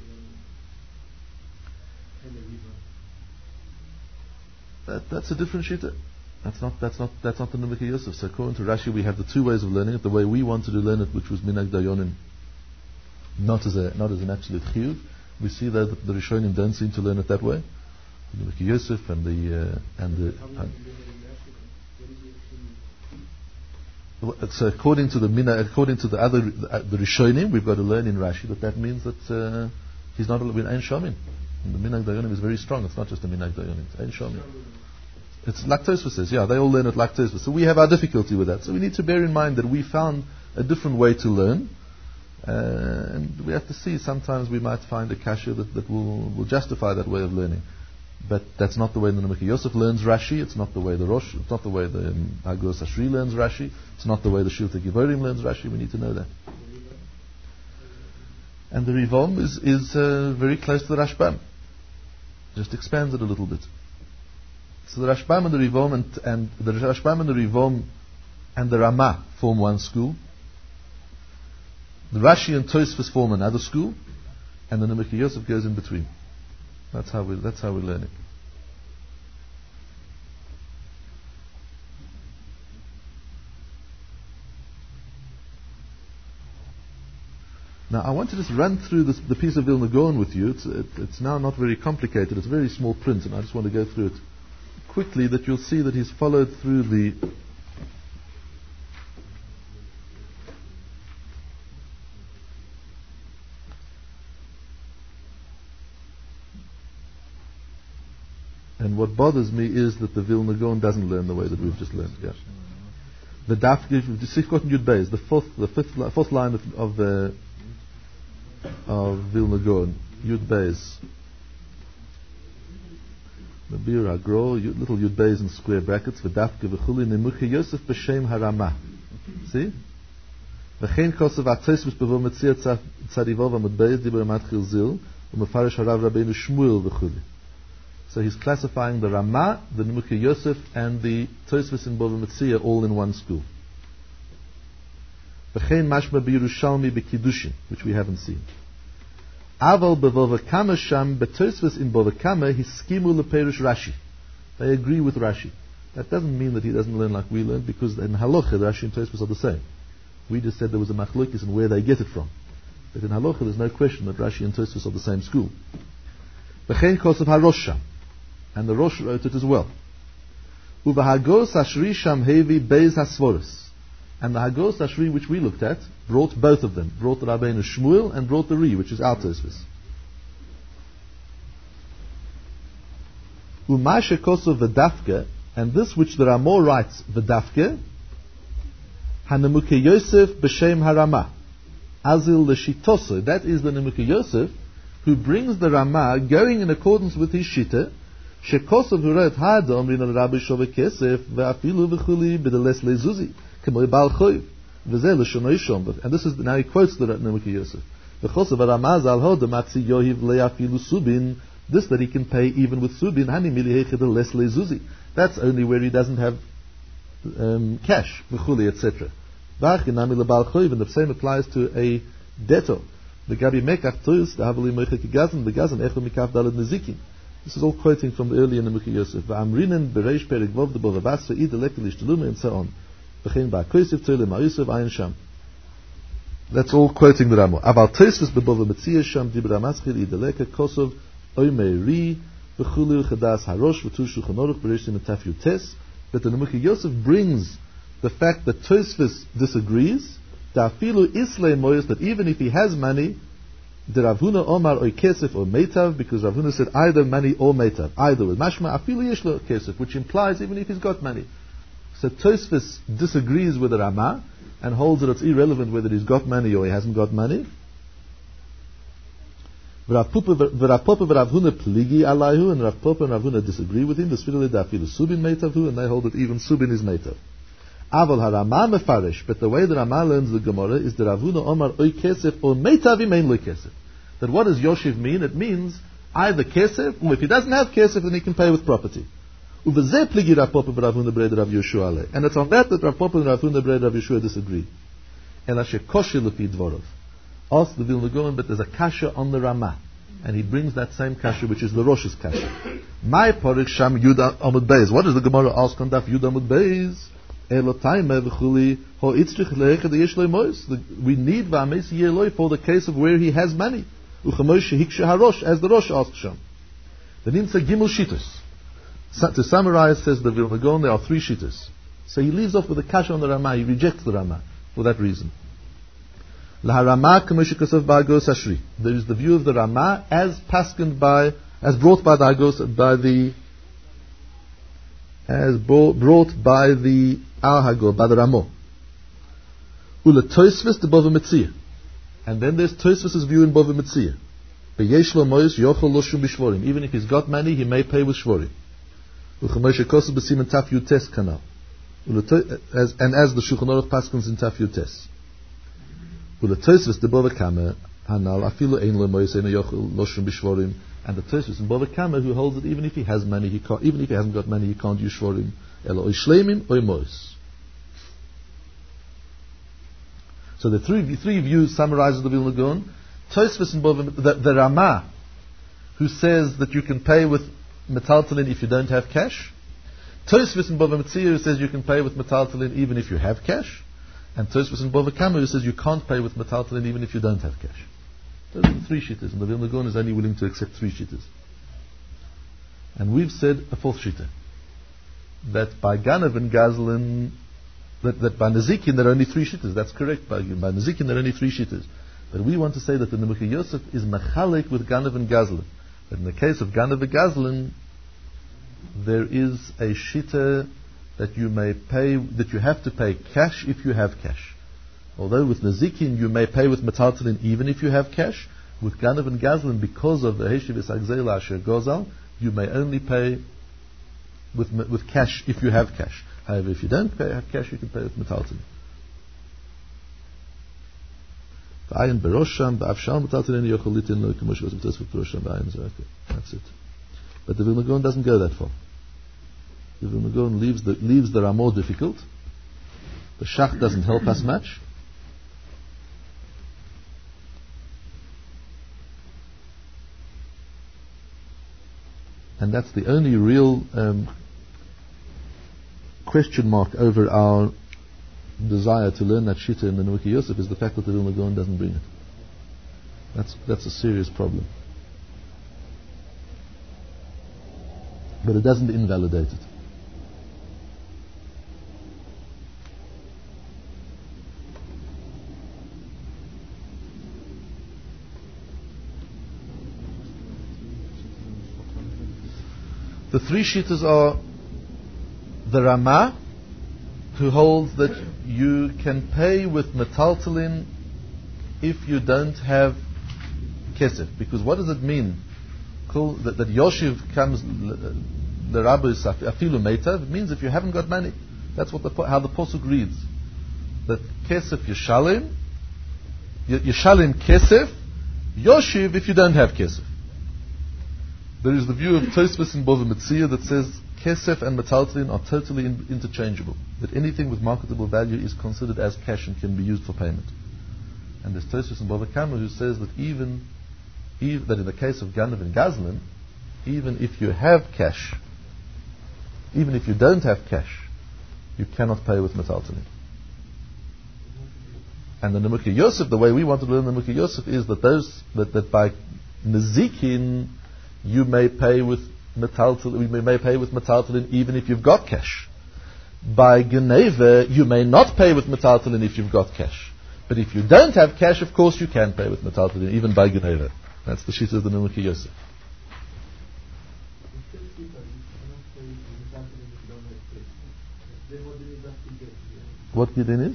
That's a different shita. That's not the Nimukei Yosef. So according to Rashi, we have the two ways of learning it. The way we wanted to learn it, which was Minhag Dayonim, not as an absolute chiyuv. We see that the Rishonim don't seem to learn it that way. The Nimukei Yosef so according to the Rishonim, we've got to learn in Rashi that means that he's not allowed in Ein Shomin. And the Minhag Dayonim is very strong. It's not just a Minhag Dayonim. It's Ein Shomin. It's like Tosfos says. Yeah, they all learn it like Tosfos. So we have our difficulty with that. So we need to bear in mind that we found a different way to learn, and we have to see. Sometimes we might find a kasha that will justify that way of learning. But that's not the way the Nimukei Yosef learns Rashi. It's not the way the Rosh. It's not the way the Agos Ashri learns Rashi. It's not the way the Shiltei Givorim learns Rashi. We need to know that. And the Rivom is very close to the Rashbam. Just expands it a little bit. So the Rashbam and the Rivom and the Rashbam and the Rivom and the Ramah form one school. The Rashi and Tosfos form another school, and the Nimukei Yosef goes in between. That's how we learn it. Now, I want to just run through the piece of Vilna Gaon with you. It's now not very complicated. It's very small print, and I just want to go through it quickly, that you'll see that he's followed through the... And what bothers me is that the Vilna Gaon doesn't learn the way that we've just learned. Yeah. The Daf, Sifkot and Yud Beis, the fourth line of Vilna Gaon, Yud Beis. The Bir Agro, little Yud Beis in square brackets, V'dafke v'chuli Nimukei Yosef b'shem harama. See? V'chein kosev ha'tosfos b'vo metzia tzarivov amud beis diber matchil zil, u'mefarish harav Rabbeinu Shmuel v'chuli. So he's classifying the Ramah, the Nimukei Yosef, and the Tosfos in Bava Metzia all in one school. V'chein mashma b'Yerushalmi b'Kiddushin, which we haven't seen. Aval b'Bava Kama sham b'Tosfos in Bava Kama hiskimu leperush Rashi. They agree with Rashi. That doesn't mean that he doesn't learn like we learn, because in Halacha, Rashi and Tosfos are the same. We just said there was a machlokes and where they get it from. But in Halacha, there's no question that Rashi and Tosfos are the same school. V'chein kosev haRosh sham. And the Rosh wrote it as well. Uvahagos Ashri Sham Hevi Beis Hasvoros. And the Hagos Ashri, which we looked at, brought both of them. Brought the Rabbeinu Shmuel and brought the Ri, which is our Tosfos. Umashe Kosov V'dafke, and this which the Ramah writes V'dafke, HaNimukei Yosef B'Shem HaRamah. Azil L'Shitoso. That is the Nimukei Yosef, who brings the Ramah going in accordance with his Shita, Shekosov who wrote Ha'adam Rin al-Rabbi Shove Kesef Ve'afilu v'chuli b'deles le'zuzi k'moi bal choiv v'zeh l'shonoi shom. And this is, now he quotes the Nimukei Yosef. V'chosov ha'ramaz al hodam atzi yohiv le'afilu subin. This that he can pay even with subin. Hani mili heichid les le'zuzi. That's only where he doesn't have cash, v'chuli, etc. V'achinami l'bal choiv. And the same applies to a debtor. The gabi mekach tois the havali meichek gazan the gazan echel mikaf dalad nezikin. This is all quoting from the earlier Nimukei Yosef. V'amrinen b'reish perik vov the bovavas ve'id elek l'ishteluma and so on. V'chein ba'kosev tzoi l'ma'yosef ayin sham. That's all quoting the Ramah. Aval Tosfos b'bova metzia sham dibra maschil id elek kosov oimei ri v'chulu chadas harosh v'tu shulchan aruch b'reishim etaf yutes. But the Nimukei Yosef brings the fact that Tosfos disagrees. Da'afilu islay moyos, that even if he has money, the Rav Huna Omar oy kesef or meitav, because Rav Huna said either money or meitav, either with mashma afilu yeshlo kesef, which implies even if he's got money. So Tosfos disagrees with the Ramah and holds that it's irrelevant whether he's got money or he hasn't got money. Rav Papa v'Rav Huna pligi alayhu, and Rav Papa and Rav Huna disagree with him. The Sfira ledafilu subin meitavhu, and they hold that even subin is meitav. Aval harama mefarish, but the way that Rama learns the Gemara is that Rav Huna omar oy kesef or meitav imein loy kesef. That what does Yoshiv mean? It means either kesef, or if he doesn't have kesef, then he can pay with property. Uvezeh pligi Rav Papa v'Rav Huna b'rei Rav Yeshua alei, and it's on that Rav Papa and Rav Huna b'rei Rav Yeshua disagree. Ela shekoshi lefi dvorov. Ask the Vilna Gaon, but there's a kasha on the Rama, and he brings that same kasha, which is the Rosh's kasha. My porik sham Yuda Amud Beis. What does the Gemara ask on Daf Yuda Amud Beis? Elotaime v'chuli ho itzrich le'echad yesh lo mois. We need v'ames yeloi for the case of where he has money. Uchamosh hiksha harosh, as the Rosh asks him. The nimtza gimel shitos. To summarize, says the Vilna Gaon, there are 3 shitos. So he leaves off with a kasha on the Rama. He rejects the Rama for that reason. Laharama k'moshikasav ba'agos ashri. There is the view of the Rama as paskened by, as brought by the Agos, brought by the Al Hagor, by the Ramo. Ula Tosfos the Bava Metzia, and then there's Tosfos' view in Bava Metzia. Beyesh lo moyos yochol lo shum b'shvorim. Even if he's got money, he may pay with shvorim. Uchamoshikasav b'simen taf yutes kanal. And as the Shulchan Aruch paskens in taf yutes. Ula Tosfos the Bava Kama hanal afilu ein lo moyos ein yochol lo shum b'shvorim. And the Tosfos in Bava Kama who holds that even if he has money, he can't. Even if he hasn't got money, he can't use shvorim. Elo oy shleimim oy mois. So the three views summarizes the Vilna Gaon. Tosfos in Bava, the Rama, who says that you can pay with metaltalin if you don't have cash. Tosfos in Bava Metzia, who says you can pay with metaltalin even if you have cash. And Tosfos in Bava Kama, who says you can't pay with metaltalin even if you don't have cash. Those are the 3 shittas, and the Vilna Gaon is only willing to accept 3 shittas. And we've said a 4th shitta, that by Ganav and Gazlan, that by Nezikin there are only 3 shittas. That's correct. By Nezikin there are only 3 shittas. But we want to say that the Nebuchadnezzar Yosef is machalik with Ganav and Gazlan. But in the case of Ganav and Gazlan, there is a shitta that you may pay, that you have to pay cash if you have cash. Although with Nezikin you may pay with metaltalin even if you have cash, with Ganav and Gazlan, because of the Heshivis Agzela Asher Gozal, you may only pay with cash if you have cash. However, if you don't have cash, you can pay with metaltalin. That's it. But the Vilna Gaon doesn't go that far. The Vilna Gaon leaves the Ramah difficult. The Shach doesn't help us much. And that's the only real question mark over our desire to learn that Shitta in the Nebuchadnezzar Yosef, is the fact that the Vilna Gaon doesn't bring it. That's a serious problem. But it doesn't invalidate it. The 3 shittas are the Rama, who holds that you can pay with metaltalin if you don't have kesef. Because what does it mean? That Yoshiv comes, the Rabbi is afilu meitav. It means if you haven't got money. That's how the posuk reads. That kesef yeshalim kesef, Yoshiv if you don't have kesef. There is the view of Tosfos in Bava Metzia that says kesef and metaltalin are totally interchangeable. That anything with marketable value is considered as cash and can be used for payment. And there's Tosfos in Bava Kama who says that even that in the case of Ganav and Gazlan, even if you have cash, even if you don't have cash, you cannot pay with metaltalin. And the Nebuchadnezzar Yosef, the way we want to learn the Nebuchadnezzar Yosef is that by Nezikin you may pay with metaltalin. We may pay with metaltalin even if you've got cash. By Geneva, you may not pay with metaltalin if you've got cash. But if you don't have cash, of course you can pay with metaltalin even by Geneva. That's the shita of the Nebuchadnezzar Yosef. What Gidin is?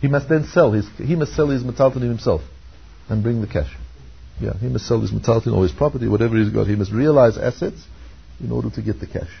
He must then sell his metaltalin himself and bring the cash. Yeah, he must sell his metaltalin or his property, whatever he's got. He must realize assets in order to get the cash.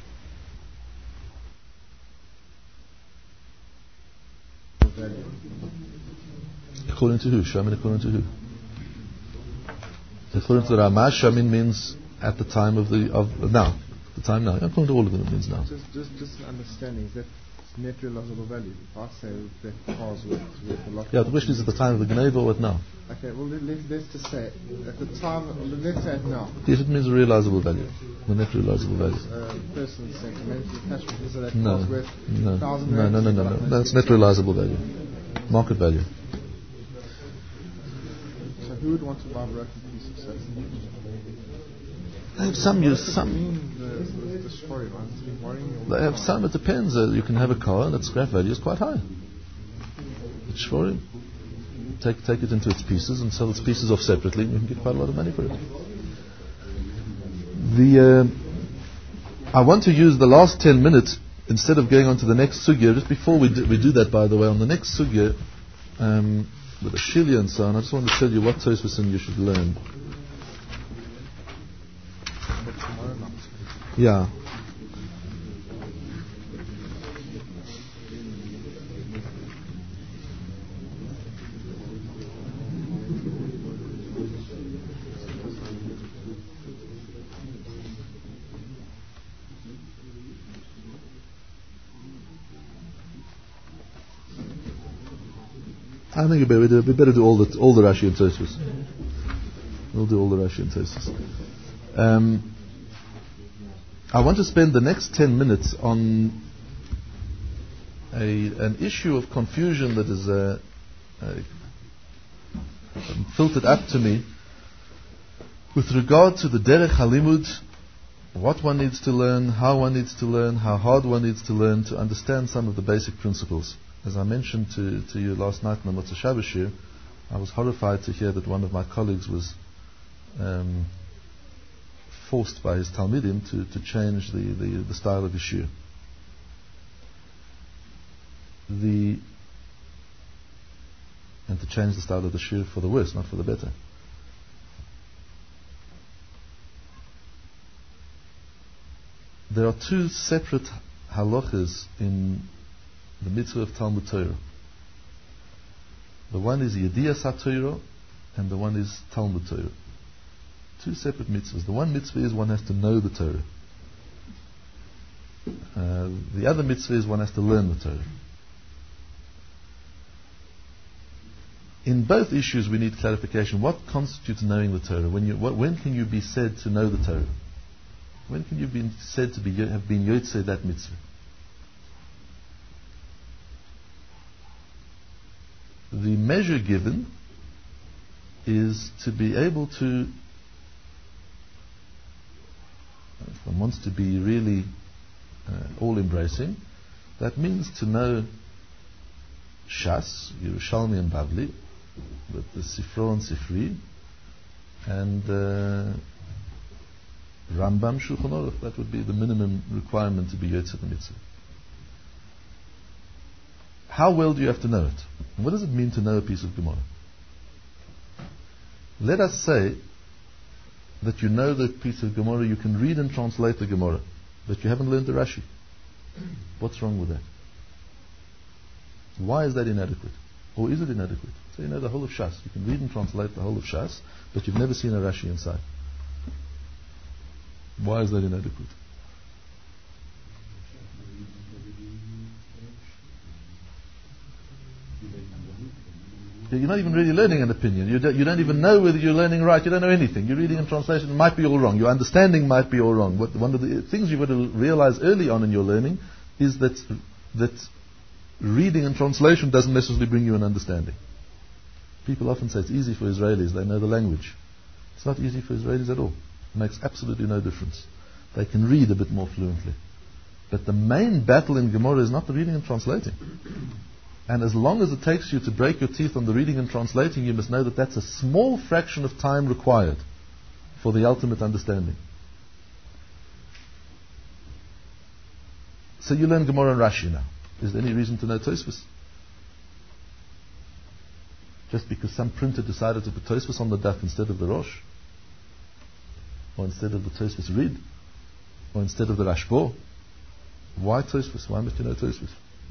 According to who? Shamin according to who? According to the Ramah, Shamin means at the time of now. The time now. According to all of them, it means now. Just an understanding, is that net realizable value? If I say that car's worth a lot. Yeah, the question is at the time of the Gneva or at now? Okay, well let's just say at the time, let's say at now. Yes, it means a realizable value. The net realizable value. Personal sentimental attachment, is that No, car's worth no, 1,000 no, no, no, no, no. That's net realizable value. Market value. So who would want to buy a broken piece of stuff? They have some use, some. The story, right? It's been worrying me all They have some. It depends. You can have a car and its scrap value is quite high. It's for him. Take it into its pieces and sell its pieces off separately, and you can get quite a lot of money for it. I want to use the last 10 minutes instead of going on to the next sugya. Just before we do that, by the way, on the next sugya with the Shilya and so on, I just want to tell you what Tosfos you should learn. Yeah. I think we better do all the Rashi and Tosfos. We'll do all the Rashi and Tosfos. I want to spend the next 10 minutes on an issue of confusion that is filtered up to me with regard to the Derech HaLimud, what one needs to learn, how one needs to learn, how hard one needs to learn to understand some of the basic principles. As I mentioned to you last night in the Motzei Shabbos Shir, I was horrified to hear that one of my colleagues was forced by his Talmidim to change the style of his shir. And to change the style of the shir for the worse, not for the better. There are two separate halachas in the mitzvah of Talmud Torah. The one is Yediyas HaTorah and the one is Talmud Torah. Two separate mitzvahs. The one mitzvah is one has to know the Torah. The other mitzvah is one has to learn the Torah. In both issues we need clarification. What constitutes knowing the Torah? When can you be said to know the Torah? When can you be said to have been yotzei that mitzvah? The measure given is to be able to, if one wants to be really all-embracing, that means to know Shas, Yerushalmi and Bavli, with the Sifro and Sifri, and Rambam, Shulchan Aruch. That would be the minimum requirement to be yotzei the mitzvah. How well do you have to know it? And what does it mean to know a piece of Gemara? Let us say that you know the piece of Gemara, you can read and translate the Gemara, but you haven't learned the Rashi. What's wrong with that? Why is that inadequate? Or is it inadequate? So you know the whole of Shas. You can read and translate the whole of Shas, but you've never seen a Rashi inside. Why is that inadequate? You're not even really learning an opinion. You don't even know whether you're learning right. You don't know anything. You're reading and translation. It might be all wrong. Your understanding might be all wrong. One of the things you've got to realize early on in your learning is that reading and translation doesn't necessarily bring you an understanding. People often say it's easy for Israelis. They know the language. It's not easy for Israelis at all. It makes absolutely no difference. They can read a bit more fluently. But the main battle in Gemara is not the reading and translating. And as long as it takes you to break your teeth on the reading and translating, you must know that that's a small fraction of time required for the ultimate understanding. So you learn Gemara and Rashi now. Is there any reason to know Tosfos? just because some printer decided to put Tosfos on the daf instead of the Rosh, or instead of the Tosfos Rid, or instead of the Rashbo. Why Tosfos? Why must you know Tosfos?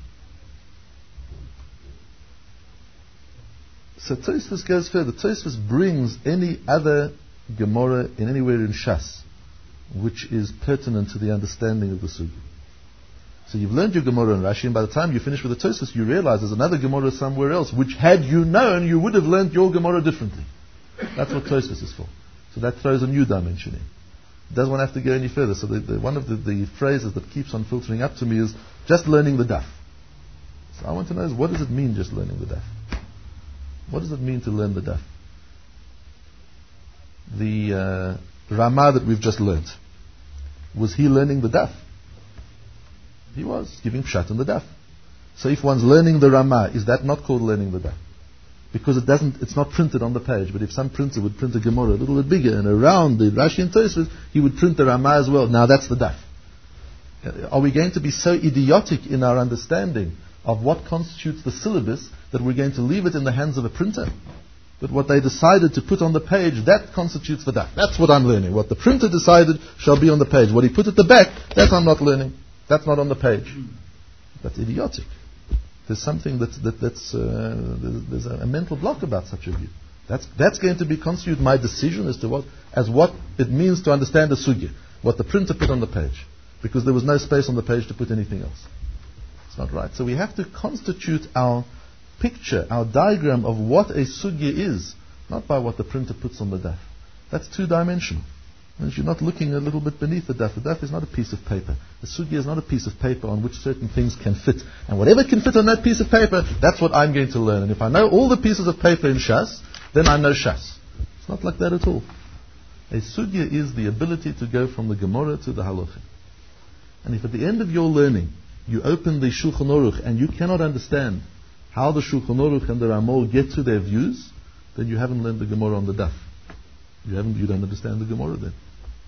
So Tosfos goes further. Tosfos brings any other Gemara in anywhere in Shas which is pertinent to the understanding of the Sugi. So you've learned your Gemara and Rashi, and by the time you finish with the Tosfos, you realize there's another Gemara somewhere else, which had you known, you would have learned your Gemara differently. That's what Tosfos is for. So that throws a new dimension in. It doesn't want to have to go any further. So one of the phrases that keeps on filtering up to me is just learning the daf. So I want to know is, what does it mean just learning the daf? What does it mean to learn the daf? The Ramah that we've just learnt, was he learning the daf? He was giving pshat in the daf. So if one's learning the Ramah, is that not called learning the daf? Because it's not printed on the page. But if some printer would print a Gemara a little bit bigger, and around the Rashi and Tosfos, he would print the Ramah as well. Now that's the daf. Are we going to be so idiotic in our understanding of what constitutes the syllabus that we're going to leave it in the hands of a printer? That what they decided to put on the page, that constitutes the daf. That's what I'm learning. What the printer decided shall be on the page. What he put at the back, that I'm not learning. That's not on the page. That's idiotic. There's something there's a mental block about such a view. That's going to constitute my decision as to what it means to understand a sugya. What the printer put on the page. Because there was no space on the page to put anything else. It's not right. So we have to constitute our picture, our diagram of what a sugya is, not by what the printer puts on the daf. That's two-dimensional. Means you're not looking a little bit beneath the daf. The daf is not a piece of paper. The sugya is not a piece of paper on which certain things can fit. And whatever can fit on that piece of paper, that's what I'm going to learn. And if I know all the pieces of paper in Shas, then I know Shas. It's not like that at all. A sugya is the ability to go from the Gemara to the Halacha. And if at the end of your learning, you open the Shulchan Aruch and you cannot understand how the Shulchan Aruch and the Ramah get to their views, then you haven't learned the Gemara on the daf. You don't understand the Gemara then.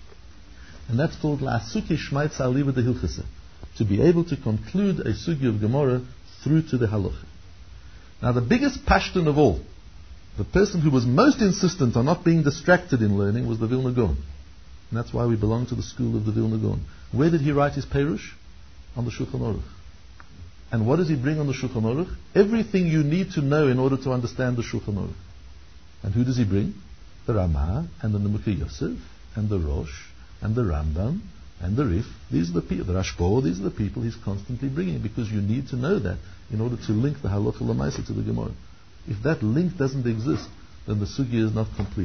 And that's called La'asuki Shmaitza Aliva de Hilchasa, to be able to conclude a sugi of Gemara through to the Halacha. Now the biggest pashtan of all, the person who was most insistent on not being distracted in learning, was the Vilna Gaon. And that's why we belong to the school of the Vilna Gaon. Where did he write his Perush? On the Shulchan Aruch. And what does he bring on the Shulchan Aruch? Everything you need to know in order to understand the Shulchan Aruch. And who does he bring? The Ramah, and the Nemuchei Yosef, and the Rosh, and the Rambam, and the Rif. These are the people, the Rashbo, these are the people he's constantly bringing, because you need to know that in order to link the Halacha L'Maisa to the Gemara. If that link doesn't exist, then the Sugya is not complete.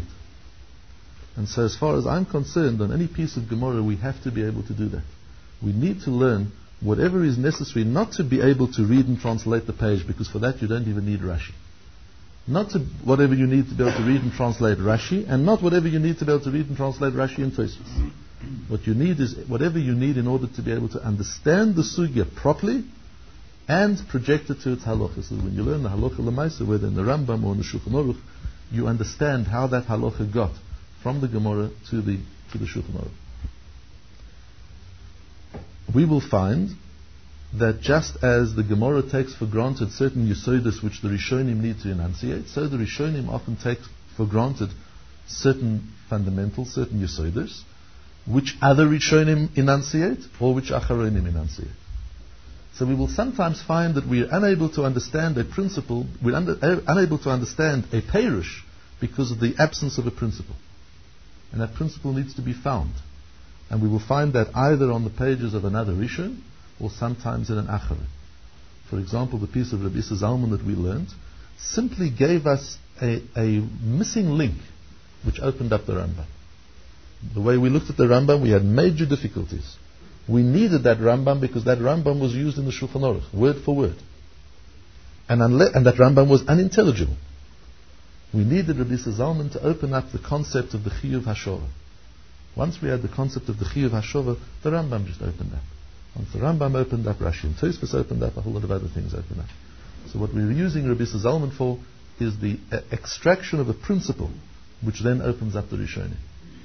And so as far as I'm concerned, on any piece of Gemara, we have to be able to do that. We need to learn whatever is necessary, not to be able to read and translate the page, because for that you don't even need Rashi. Not to whatever you need to be able to read and translate Rashi, and not whatever you need to be able to read and translate Rashi and Tosfos. What you need is whatever you need in order to be able to understand the sugya properly and project it to its halacha. So when you learn the halacha l'maisa, whether in the Rambam or in the Shulchan Aruch, you understand how that halacha got from the Gemara to the Shulchan Aruch. We will find that just as the Gemara takes for granted certain yesodis which the Rishonim need to enunciate, so the Rishonim often take for granted certain fundamentals, certain yesodis, which other Rishonim enunciate or which Acharonim enunciate. So we will sometimes find that we are unable to understand a principle, we're unable to understand a Perush because of the absence of a principle. And that principle needs to be found. And we will find that either on the pages of another Rishon, or sometimes in an Acharon. For example, the piece of Rabbi Issa Zalman that we learned simply gave us a missing link which opened up the Rambam. The way we looked at the Rambam, we had major difficulties. We needed that Rambam because that Rambam was used in the Shulchan Aruch, word for word. And that Rambam was unintelligible. We needed Rabbi Issa Zalman to open up the concept of the Chiyuv HaShova. Once we had the concept of the Chiyuv HaShova, the Rambam just opened up. Once the Rambam opened up, Rashi and Tosfos opened up, a whole lot of other things opened up. So what we're using Rabbi Issa Zalman for is the extraction of a principle, which then opens up the Rishonim.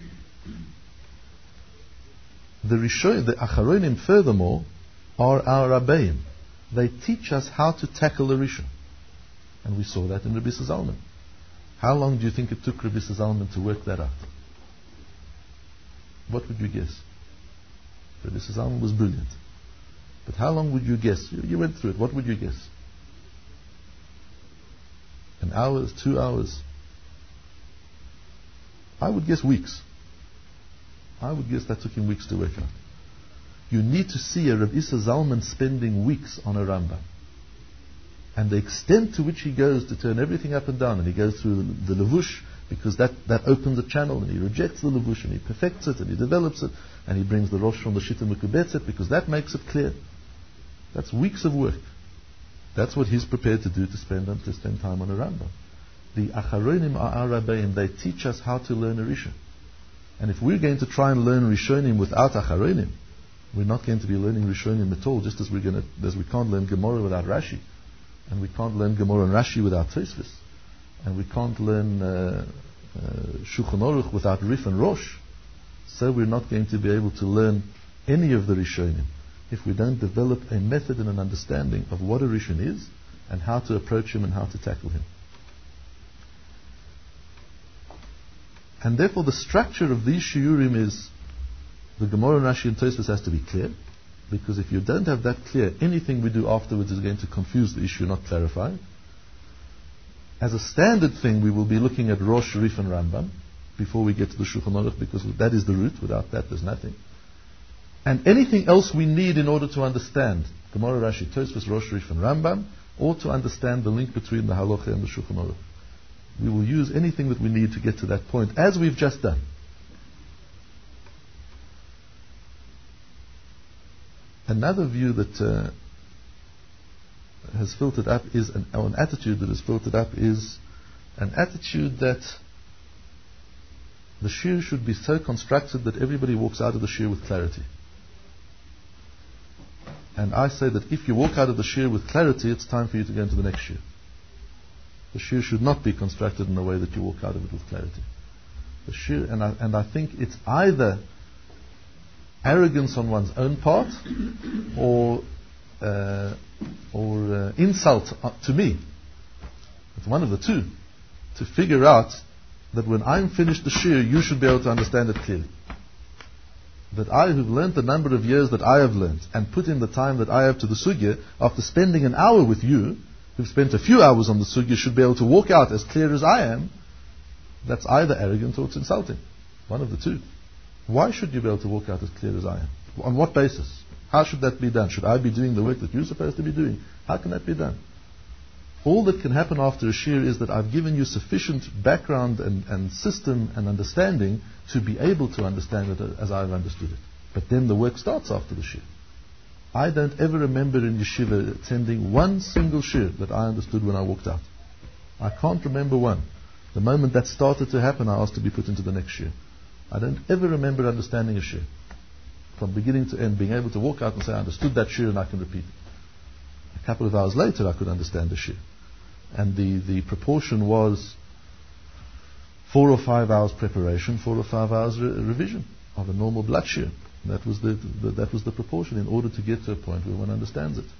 The Acharonim, furthermore, are our Rabbeim. They teach us how to tackle the Rishon. And we saw that in Rabbi Issa Zalman. How long do you think it took Rabbi Zalman to work that out? What would you guess? Rabbi Zalman was brilliant. But how long would you guess? You went through it. What would you guess? An hour, 2 hours? I would guess weeks. I would guess that took him weeks to work out. You need to see a Rabbi Zalman spending weeks on a Rambam. And the extent to which he goes to turn everything up and down, and he goes through the Levush, because that opens a channel, and he rejects the Levush, and he perfects it, and he develops it, and he brings the Rosh from the Shita Mekubetzet, because that makes it clear. That's weeks of work. That's what he's prepared to do to spend time on a Rambam. The Acharonim Arabeim, they teach us how to learn a Rishon. And if we're going to try and learn Rishonim without Acharonim, we're not going to be learning Rishonim at all, just as we can't learn Gemara without Rashi. And we can't learn Gemara and Rashi without Tosfos. And we can't learn Shulchan Aruch without Rif and Rosh. So we're not going to be able to learn any of the Rishonim if we don't develop a method and an understanding of what a Rishon is and how to approach him and how to tackle him. And therefore the structure of these shiurim is the Gemara and Rashi and Tosfos has to be clear, because if you don't have that clear, anything we do afterwards is going to confuse the issue, not clarify it. As a standard thing, we will be looking at Rosh, Rif and Rambam before we get to the Shulchan Aruch, because that is the root. Without that, there's nothing. And anything else we need in order to understand Gemara, Rashi, Tosfos, Rosh, Rif and Rambam, or to understand the link between the Halacha and the Shulchan Aruch. We will use anything that we need to get to that point, as we've just done. Another view that has filtered up is an attitude that has filtered up is an attitude that the shir should be so constructed that everybody walks out of the shir with clarity. And I say that if you walk out of the shir with clarity, it's time for you to go into the next shir. The shir should not be constructed in a way that you walk out of it with clarity. The shir, and I think it's either arrogance on one's own part or insult to me. It's one of the two. To figure out that when I'm finished the shir, you should be able to understand it clearly. That I, who've learned the number of years that I have learned and put in the time that I have to the sugya, after spending an hour with you, who've spent a few hours on the sugya, should be able to walk out as clear as I am. That's either arrogant or it's insulting. One of the two. Why should you be able to walk out as clear as I am? On what basis? How should that be done? Should I be doing the work that you're supposed to be doing? How can that be done? All that can happen after a shir is that I've given you sufficient background and system and understanding to be able to understand it as I've understood it. But then the work starts after the shir. I don't ever remember in yeshiva attending one single shir that I understood when I walked out. I can't remember one. The moment that started to happen, I asked to be put into the next shir. I don't ever remember understanding a shir from beginning to end, being able to walk out and say, I understood that shir and I can repeat it. A couple of hours later, I could understand the shir. And the proportion was 4 or 5 hours preparation, 4 or 5 hours revision of a normal blood shir. That was the proportion in order to get to a point where one understands it.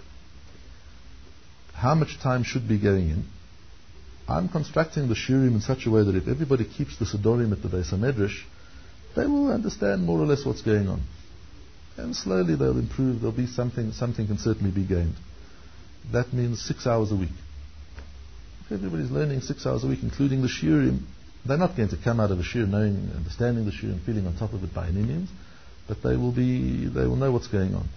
How much time should be going in? I'm constructing the shirim in such a way that if everybody keeps the Sidorim at the Beis HaMedrash, they will understand more or less what's going on. And slowly they'll improve. There'll be something can certainly be gained. That means 6 hours a week. If everybody's learning 6 hours a week, including the shirim, they're not going to come out of a shir knowing, understanding the shir and feeling on top of it by any means, but they will know what's going on.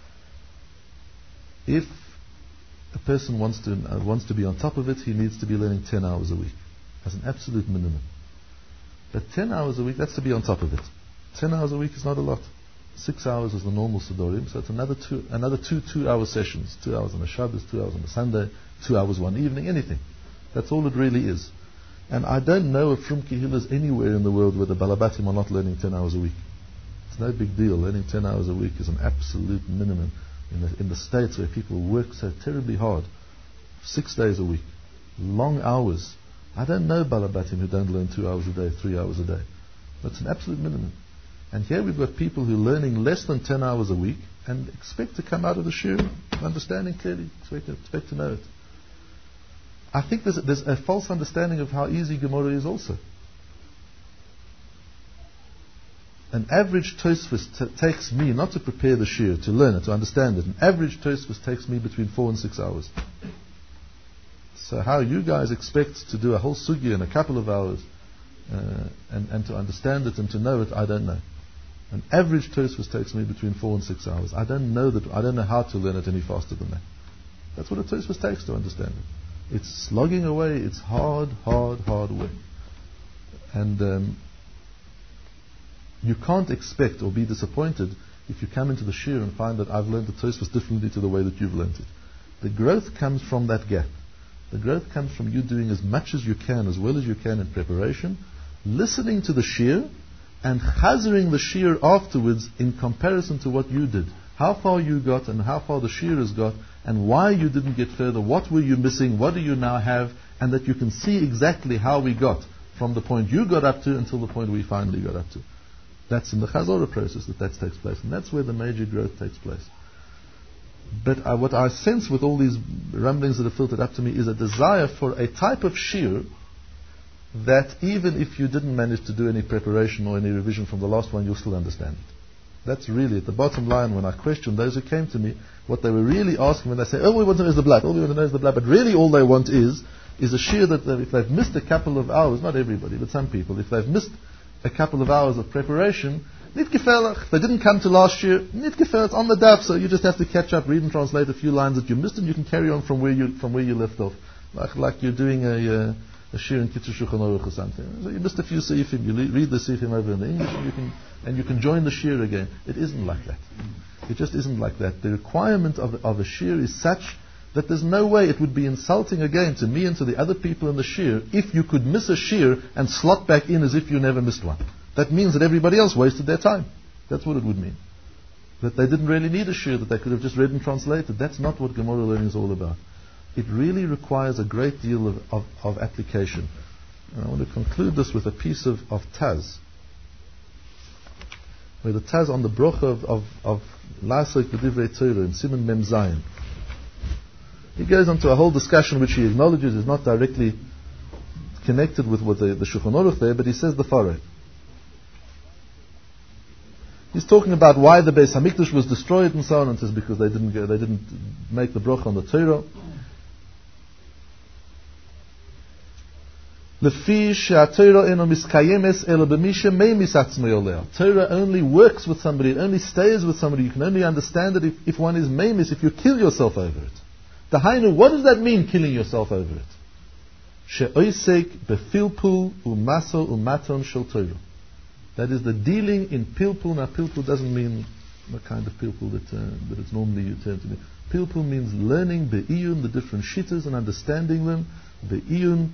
If a person wants to be on top of it, he needs to be learning 10 hours a week as an absolute minimum. But 10 hours a week, that's to be on top of it. 10 hours a week is not a lot. 6 hours is the normal Sidorim, so it's another two 2-hour sessions. 2 hours on a Shabbos, 2 hours on a Sunday, 2 hours one evening, anything. That's all it really is. And I don't know of Shum Kehillas anywhere in the world where the Balabatim are not learning 10 hours a week. It's no big deal. Learning 10 hours a week is an absolute minimum. In the States where people work so terribly hard, 6 days a week, long hours. I don't know Balabatim who don't learn 2 hours a day, 3 hours a day. That's an absolute minimum. And here we've got people who are learning less than 10 hours a week and expect to come out of the shir understanding clearly, expect to know it. I think there's a false understanding of how easy Gemara is also. An average Tosfos takes me, not to prepare the shir, to learn it, to understand it. An average Tosfos takes me between 4 and 6 hours. So how you guys expect to do a whole sugya in a couple of hours and to understand it and to know it, I don't know. An average Tosfos takes me between 4 and 6 hours. I don't know how to learn it any faster than that. That's what a Tosfos takes to understand it. It's slogging away. It's hard work. And you can't expect or be disappointed if you come into the shir and find that I've learned the Tosfos differently to the way that you've learned it. The growth comes from that gap. The growth comes from you doing as much as you can, as well as you can in preparation, listening to the shir, and chazering the shir afterwards in comparison to what you did. How far you got and how far the shir has got, and why you didn't get further, what were you missing, what do you now have, and that you can see exactly how we got from the point you got up to until the point we finally got up to. That's in the Chazorah process that takes place, and that's where the major growth takes place. But what I sense with all these rumblings that have filtered up to me is a desire for a type of shir that even if you didn't manage to do any preparation or any revision from the last one, you'll still understand it. That's really at the bottom line. When I question those who came to me, what they were really asking when they say, all we want to know is the blood, all we want to know is the blood, but really all they want is a shir that if they've missed a couple of hours, not everybody, but some people, if they've missed a couple of hours of preparation, nit gefelach. They didn't come to last year. Nit gefelach. It's on the daf, so you just have to catch up, read and translate a few lines that you missed, and you can carry on from where you left off, like you're doing a shir in Kitzur Shulchan Aruch or something. So you missed a few seifim. You read the seifim over in the English, and you can join the shir again. It isn't like that. It just isn't like that. The requirement of a shir is such that there's no way it would be insulting again to me and to the other people in the shir if you could miss a shir and slot back in as if you never missed one. That means that everybody else wasted their time. That's what it would mean. That they didn't really need a shir, that they could have just read and translated. That's not what Gemara learning is all about. It really requires a great deal of application. And I want to conclude this with a piece of Taz, where the Taz on the brocha of La'asok b'divrei Torah in Siman Mem Zayin, he goes on to a whole discussion which he acknowledges is not directly connected with what the Shulchan Aruch there, but he says the following. He's talking about why the Beis Hamikdash was destroyed and so on, and says because they didn't make the bracha on the Torah. Torah only works with somebody, it only stays with somebody. You can only understand it if one is maimis, if you kill yourself over it. Dahainu, what does that mean, killing yourself over it? She'oisek befilpul u'maso u'maton shel Torah. That is the dealing in pilpul. Now pilpul doesn't mean the kind of pilpul that it's normally you turn to me. Pilpul means learning be'iyun, the different shittas and understanding them. Be'iyun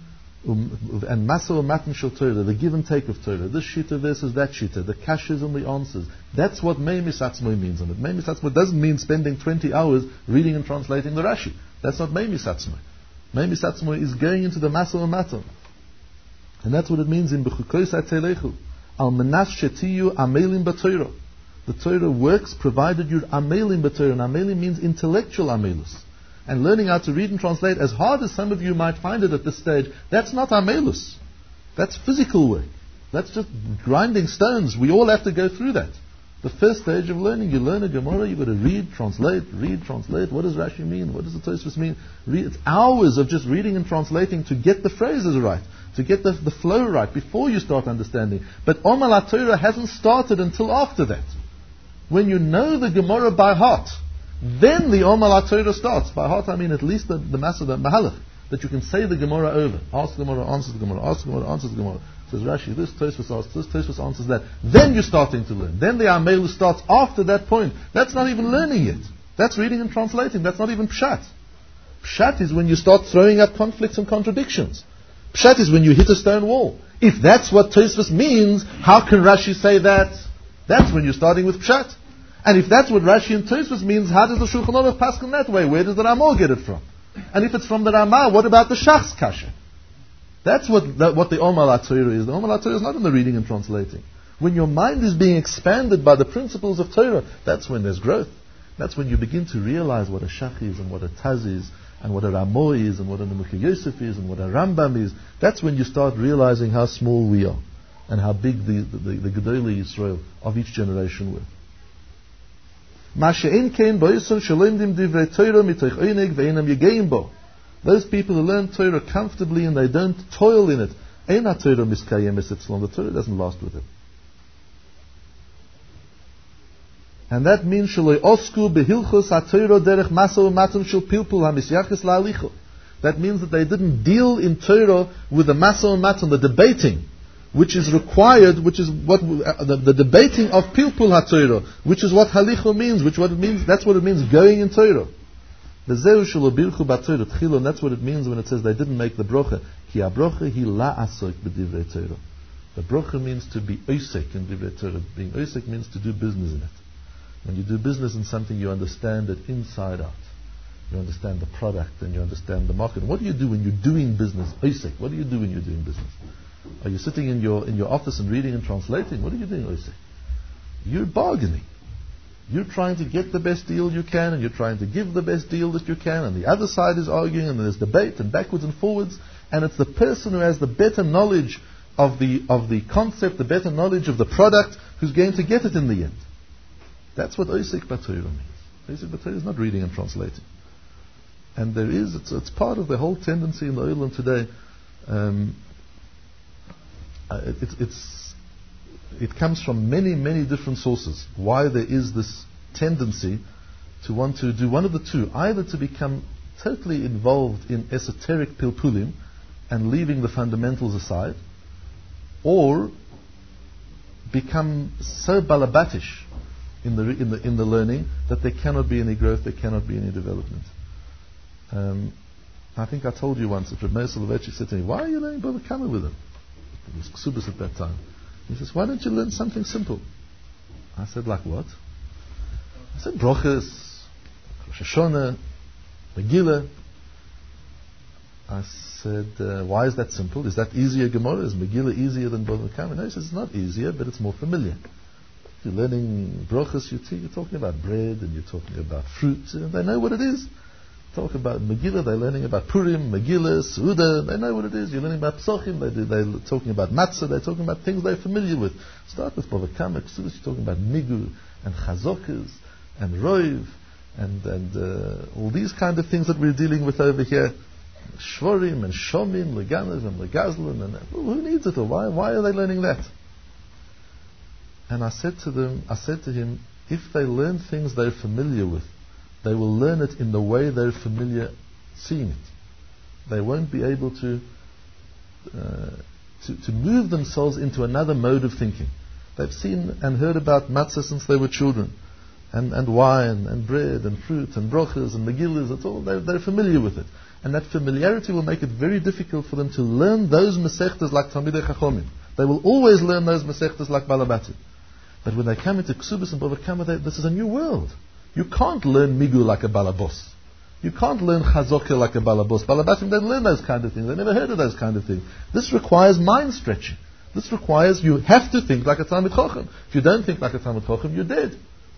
and maso u'maton shel Torah, the give and take of Torah. This shitta versus that shitta, the kashas and the answers. That's what meimis atzmoi means on it. Meimis atzmoi doesn't mean spending 20 hours reading and translating the Rashi. That's not meimis atzmoi. Meimis atzmoi is going into the maso u'maton. And that's what it means in b'chukois atelechu. Al menas shetiyu amelim b'Torah. The Torah works provided you're amelim b'Torah. And amelim means intellectual amelus. And learning how to read and translate, as hard as some of you might find it at this stage, that's not amelus. That's physical work. That's just grinding stones. We all have to go through that. The first stage of learning, you learn a Gemara, you've got to read, translate. What does Rashi mean? What does the Tosfos mean? It's hours of just reading and translating to get the phrases right, to get the flow right before you start understanding. But Omal HaTorah hasn't started until after that. When you know the Gemara by heart, then the Omal HaTorah starts. By heart I mean at least the Masa, the Mahalach, that you can say the Gemara over. Ask the Gemara, answers the Gemara, ask the Gemara, answers the Gemara. Says Rashi, this Tosfos asks this, Tosfos answers that. Then you're starting to learn. Then the Amelu starts after that point. That's not even learning yet. That's reading and translating. That's not even Pshat. Pshat is when you start throwing up conflicts and contradictions. Pshat is when you hit a stone wall. If that's what Tosfos means, how can Rashi say that? That's when you're starting with Pshat. And if that's what Rashi and Tosfos means, how does the Shulchan Aruch paskin that way? Where does the Ramah get it from? And if it's from the Ramah, what about the Shach's Kasha? That's what the Omal HaTorah is. The Omal HaTorah is not in the reading and translating. When your mind is being expanded by the principles of Torah, that's when there's growth. That's when you begin to realize what a Shach is and what a Taz is and what a Ramah is, and what a Nebuchadnezzar Yosef is, and what a Rambam is, that's when you start realizing how small we are, and how big the Gedolei Yisrael of each generation were. Those people who learn Torah comfortably and they don't toil in it, the Torah doesn't last with them. And that means that means that they didn't deal in Torah with the masa and matan, the debating, which is required, which is what the debating of pilpul ha-Torah, which is what halicha means, that's what it means going in Torah. And that's what it means when it says they didn't make the brocha. Ki ha-brocha hi la-asok b'divrei Torah. The brocha means to be osek in divrei Torah. Being osek means to do business in it. When you do business in something, you understand it inside out. You understand the product and you understand the market. And what do you do when you're doing business? Osek. What do you do when you're doing business? Are you sitting in your office and reading and translating? What are you doing, Osek? You're bargaining. You're trying to get the best deal you can, and you're trying to give the best deal that you can, and the other side is arguing, and there's debate and backwards and forwards, and it's the person who has the better knowledge of the concept, the better knowledge of the product, who's going to get it in the end. That's what Osek B'Torah means. Osek B'Torah is not reading and translating. And it's part of the whole tendency in the Olam today. It comes from many, many different sources. Why there is this tendency to want to do one of the two, either to become totally involved in esoteric pilpulim and leaving the fundamentals aside, or become so balabatish in the learning that there cannot be any growth, there cannot be any development. I think I told you once that Reb Meir Soloveitchik said to me, "Why are you learning Bava Kama with him?" It was Ksubas at that time. He says, "Why don't you learn something simple?" I said, "Like what?" I said, "Brochas, Rosh Hashanah, Megillah." I said, "Why is that simple? Is that easier Gemara? Is Megillah easier than Bava Kama?" No, he says, "It's not easier, but it's more familiar. If you're learning Brochas, you're talking about bread and you're talking about fruit, and they know what it is. Talk about Megillah, they're learning about Purim, Megillah, Seudah, they know what it is. You're learning about Psochim, they're talking about Matzah, they're talking about things they're familiar with. Start with Bava Kama, you're talking about Migu, and Chazokas, and Roiv, and all these kind of things that we're dealing with over here. Shvorim, and Shomim, Leganev, and Legazlan, and who needs it all? Why are they learning that? And I said to him, if they learn things they're familiar with, they will learn it in the way they're familiar seeing it. They won't be able to move themselves into another mode of thinking. They've seen and heard about matzah since they were children, and wine, and bread, and fruit, and brochas, and megillas, it's all, they're familiar with it. And that familiarity will make it very difficult for them to learn those mesechtas like Talmidei Chachomim. They will always learn those mesechtas like Balabatim. But when they come into Ksubas and Bava Kama, this is a new world. You can't learn Migu like a Balabos. You can't learn Chazokah like a Balabos. Balabatim don't learn those kind of things. They never heard of those kind of things. This requires mind stretching. This requires you have to think like a Talmid Chacham. If you don't think like a Talmid Chacham, you're dead.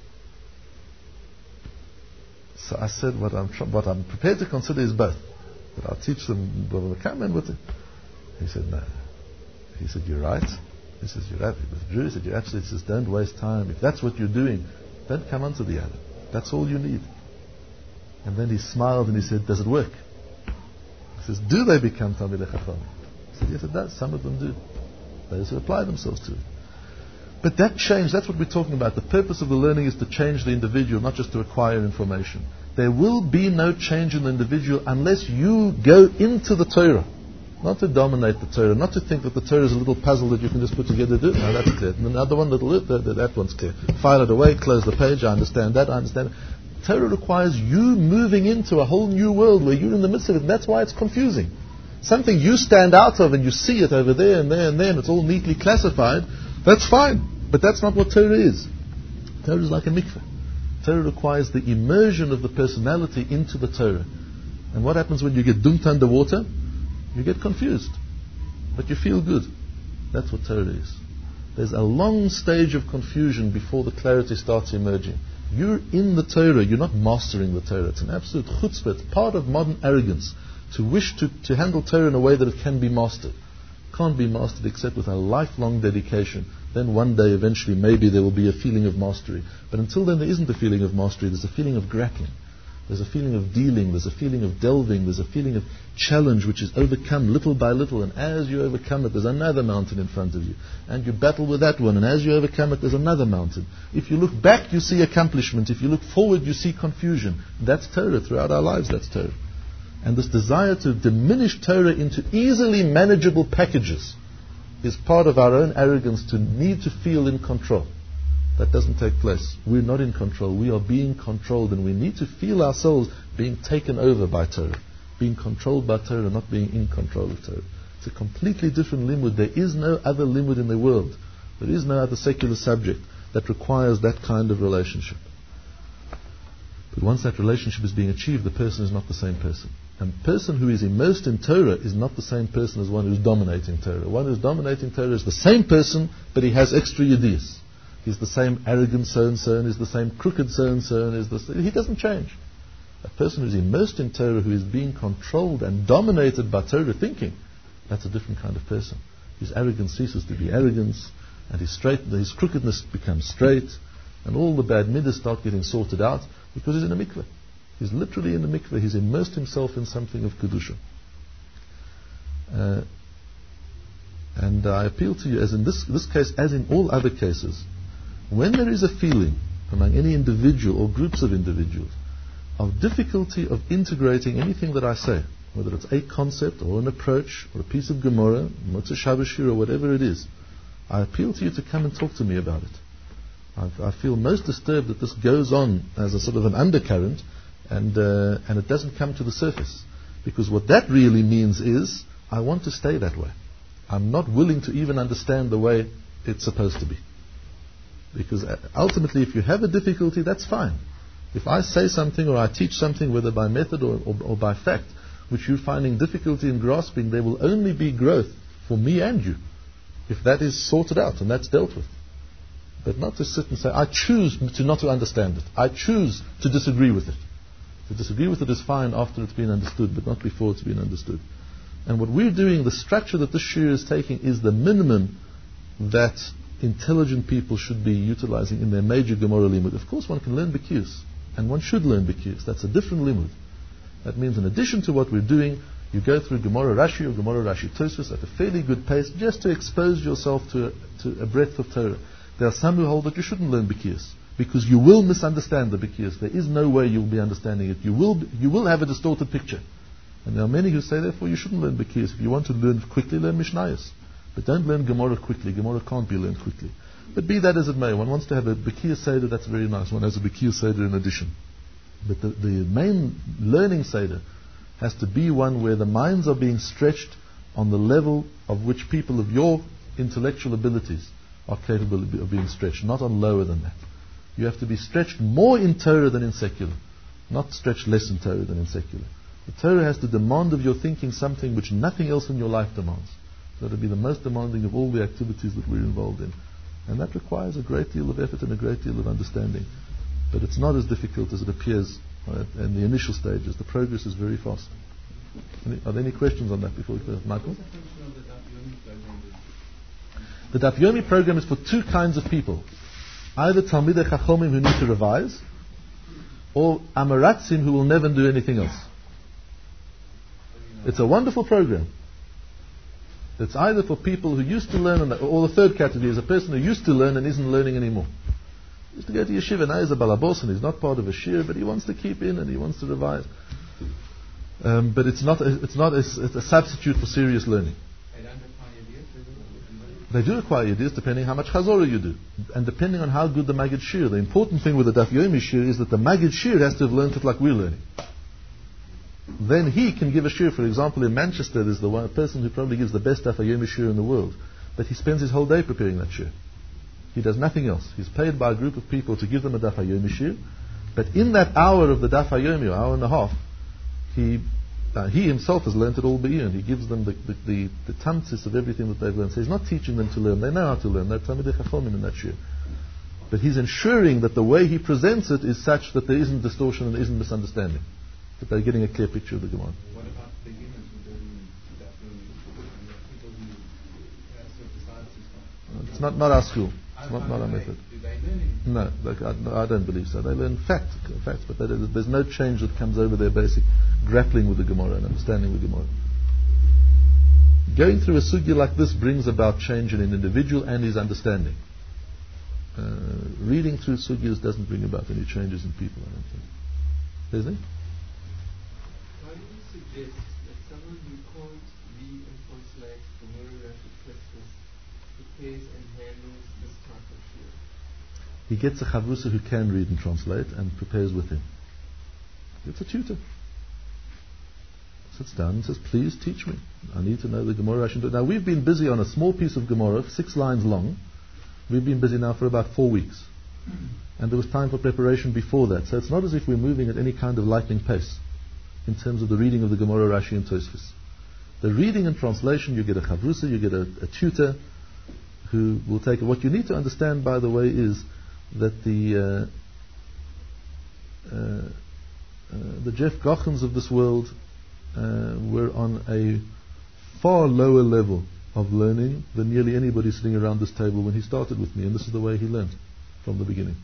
So I said, what I'm prepared to consider is both. But I'll teach them Bava Kama and with it. He said, no. He said, you're right. He says, you're right. He said, you're absolutely. He says, don't waste time. If that's what you're doing, don't come onto the other. That's all you need. And then he smiled and he said, does it work? He says, do they become Talmidei Chacham? He said, yes, it does. Some of them do. Those who apply themselves to it. But that change, that's what we're talking about. The purpose of the learning is to change the individual, not just to acquire information. There will be no change in the individual unless you go into the Torah. Not to dominate the Torah, not to think that the Torah is a little puzzle that you can just put together. No, that's clear. And another one, that one's clear. File it away, close the page, I understand that, I understand it. Torah requires you moving into a whole new world where you're in the midst of it, and that's why it's confusing. Something you stand out of and you see it over there and there and there, and it's all neatly classified, that's fine. But that's not what Torah is. Torah is like a mikveh. Torah requires the immersion of the personality into the Torah. And what happens when you get dunked underwater? You get confused, but you feel good. That's what Torah is. There's a long stage of confusion before the clarity starts emerging. You're in the Torah, you're not mastering the Torah. It's an absolute chutzpah. It's part of modern arrogance to wish to handle Torah in a way that it can be mastered. Can't be mastered except with a lifelong dedication. Then one day, eventually, maybe there will be a feeling of mastery. But until then, there isn't a feeling of mastery. There's a feeling of grappling. There's a feeling of dealing. There's a feeling of delving. There's a feeling of challenge which is overcome little by little. And as you overcome it, there's another mountain in front of you. And you battle with that one. And as you overcome it, there's another mountain. If you look back, you see accomplishment. If you look forward, you see confusion. That's Torah. Throughout our lives, that's Torah. And this desire to diminish Torah into easily manageable packages is part of our own arrogance to need to feel in control. That doesn't take place. We're not in control. We are being controlled, and we need to feel ourselves being taken over by Torah, being controlled by Torah, not being in control of Torah. It's a completely different limud. There is no other limud in the world. There is no other secular subject that requires that kind of relationship. But once that relationship is being achieved, the person is not the same person. And the person who is immersed in Torah is not the same person as one who's dominating Torah. One who's dominating Torah is the same person, but he has extra yediyos. He's the same arrogant so-and-so, and is the same crooked so-and-so, and he doesn't change. A person who's immersed in Torah, who is being controlled and dominated by Torah thinking, that's a different kind of person. His arrogance ceases to be arrogance, and his crookedness becomes straight, and all the bad midas start getting sorted out because he's in a mikveh. He's literally in the mikveh. He's immersed himself in something of kedusha. And I appeal to you, as in this case, as in all other cases, when there is a feeling among any individual or groups of individuals of difficulty of integrating anything that I say, whether it's a concept or an approach or a piece of Gemara, Motzei Shabbos Shir, or whatever it is, I appeal to you to come and talk to me about it. I feel most disturbed that this goes on as a sort of an undercurrent, and it doesn't come to the surface. Because what that really means is, I want to stay that way. I'm not willing to even understand the way it's supposed to be. Because ultimately, if you have a difficulty, that's fine. If I say something or I teach something, whether by method or by fact, which you're finding difficulty in grasping, there will only be growth for me and you if that is sorted out and that's dealt with. But not to sit and say, I choose not to understand it. I choose to disagree with it. To disagree with it is fine after it's been understood, but not before it's been understood. And what we're doing, the structure that this shir is taking, is the minimum that intelligent people should be utilizing in their major Gemara limud. Of course, one can learn Bekius, and one should learn Bekius. That's a different limud. That means, in addition to what we're doing, you go through Gemara Rashi or Gemara Rashi Tosfos at a fairly good pace, just to expose yourself to a breadth of Torah. There are some who hold that you shouldn't learn Bekius, because you will misunderstand the Bekius. There is no way you'll be understanding it. You will have a distorted picture. And there are many who say, therefore, you shouldn't learn Bekius. If you want to learn quickly, learn Mishnayos. But don't learn Gemara quickly. Gemara can't be learned quickly. But be that as it may, one wants to have a Bekius Seder, that's very nice. One has a Bekius Seder in addition. But the main learning Seder has to be one where the minds are being stretched on the level of which people of your intellectual abilities are capable of being stretched, not on lower than that. You have to be stretched more in Torah than in secular, not stretched less in Torah than in secular. The Torah has to demand of your thinking something which nothing else in your life demands. So to be the most demanding of all the activities that we're involved in. And that requires a great deal of effort and a great deal of understanding. But it's not as difficult as it appears in the initial stages. The progress is very fast. Are there any questions on that before we go? Michael? The Daf Yomi program is for two kinds of people. Either Talmidei Chachomim who need to revise, or Amaratzim who will never do anything else. It's a wonderful program. It's either for people who used to learn, or the third category is a person who used to learn and isn't learning anymore. He used to go to yeshiva, now he's a balabos and he's not part of a shir, but he wants to keep in and he wants to revise. But it's a substitute for serious learning. They do acquire ideas depending how much chazorah you do, and depending on how good the Maggid Shir. The important thing with the Daf Yomi Shir is that the Maggid Shir has to have learned it like we're learning. Then he can give a shir. For example, in Manchester, there's the one person who probably gives the best Daf Yomi shir in the world, but he spends his whole day preparing that shir. He does nothing else. He's paid by a group of people to give them a Daf Yomi shir, but in that hour of the Daf Yomi, or hour and a half, he himself has learnt it all be'ir, and he gives them the tamtzis of everything that they've learned. So he's not teaching them to learn. They know how to learn. They're Talmidei Chachomim in that shir. But he's ensuring that the way he presents it is such that there isn't distortion and there isn't misunderstanding. That they're getting a clear picture of the Gemara. What about beginners who don't do that learning? People who have decided to start? It's not our school. It's not our method. Do they learn anything? No, I don't believe so. They learn facts, but there's no change that comes over their basic grappling with the Gemara and understanding the Gemara. Going through a sugya like this brings about change in an individual and his understanding. Reading through sugyas doesn't bring about any changes in people, I don't think. Is it? Why do you suggest that someone who can't read and translate Gemara Rashi texts prepares and handles this type of shir? He gets a chavrusa who can read and translate and prepares with him. It's a tutor. Sits down and says, please teach me. I need to know the Gemara Rashi. Now we've been busy on a small piece of Gemara, 6 lines long. We've been busy now for about 4 weeks. And there was time for preparation before that. So it's not as if we're moving at any kind of lightning pace in terms of the reading of the Gemara, Rashi and Tosfos. The reading and translation, you get a chavrusa, you get a tutor who will take it. What you need to understand, by the way, is that the Jeff Gochens of this world were on a far lower level of learning than nearly anybody sitting around this table when he started with me, and this is the way he learned from the beginning.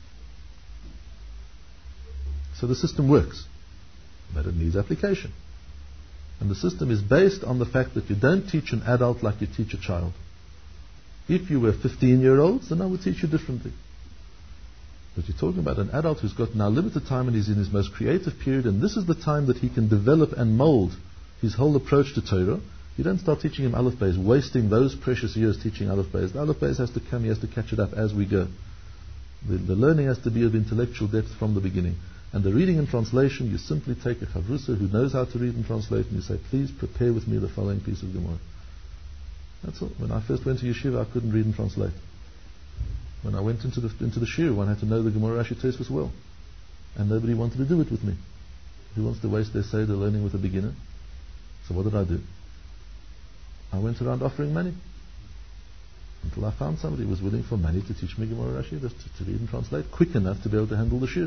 So the system works, but it needs application. And the system is based on the fact that you don't teach an adult like you teach a child. If you were 15-year-olds, then I would teach you differently. But you're talking about an adult who's got now limited time and he's in his most creative period, and this is the time that he can develop and mold his whole approach to Torah. You don't start teaching him Aleph Beis, wasting those precious years teaching Aleph Beis. The Aleph Beis has to come, he has to catch it up as we go. The learning has to be of intellectual depth from the beginning. And the reading and translation, you simply take a chavrusa who knows how to read and translate, and you say, please prepare with me the following piece of Gemara. That's all. When I first went to yeshiva, I couldn't read and translate. When I went into the shir, one had to know the Gemara Rashi Tosfos well. And nobody wanted to do it with me. Who wants to waste their seder learning with a beginner? So what did I do? I went around offering money. Until I found somebody who was willing for money to teach me Gemara Rashi, to read and translate, quick enough to be able to handle the shir.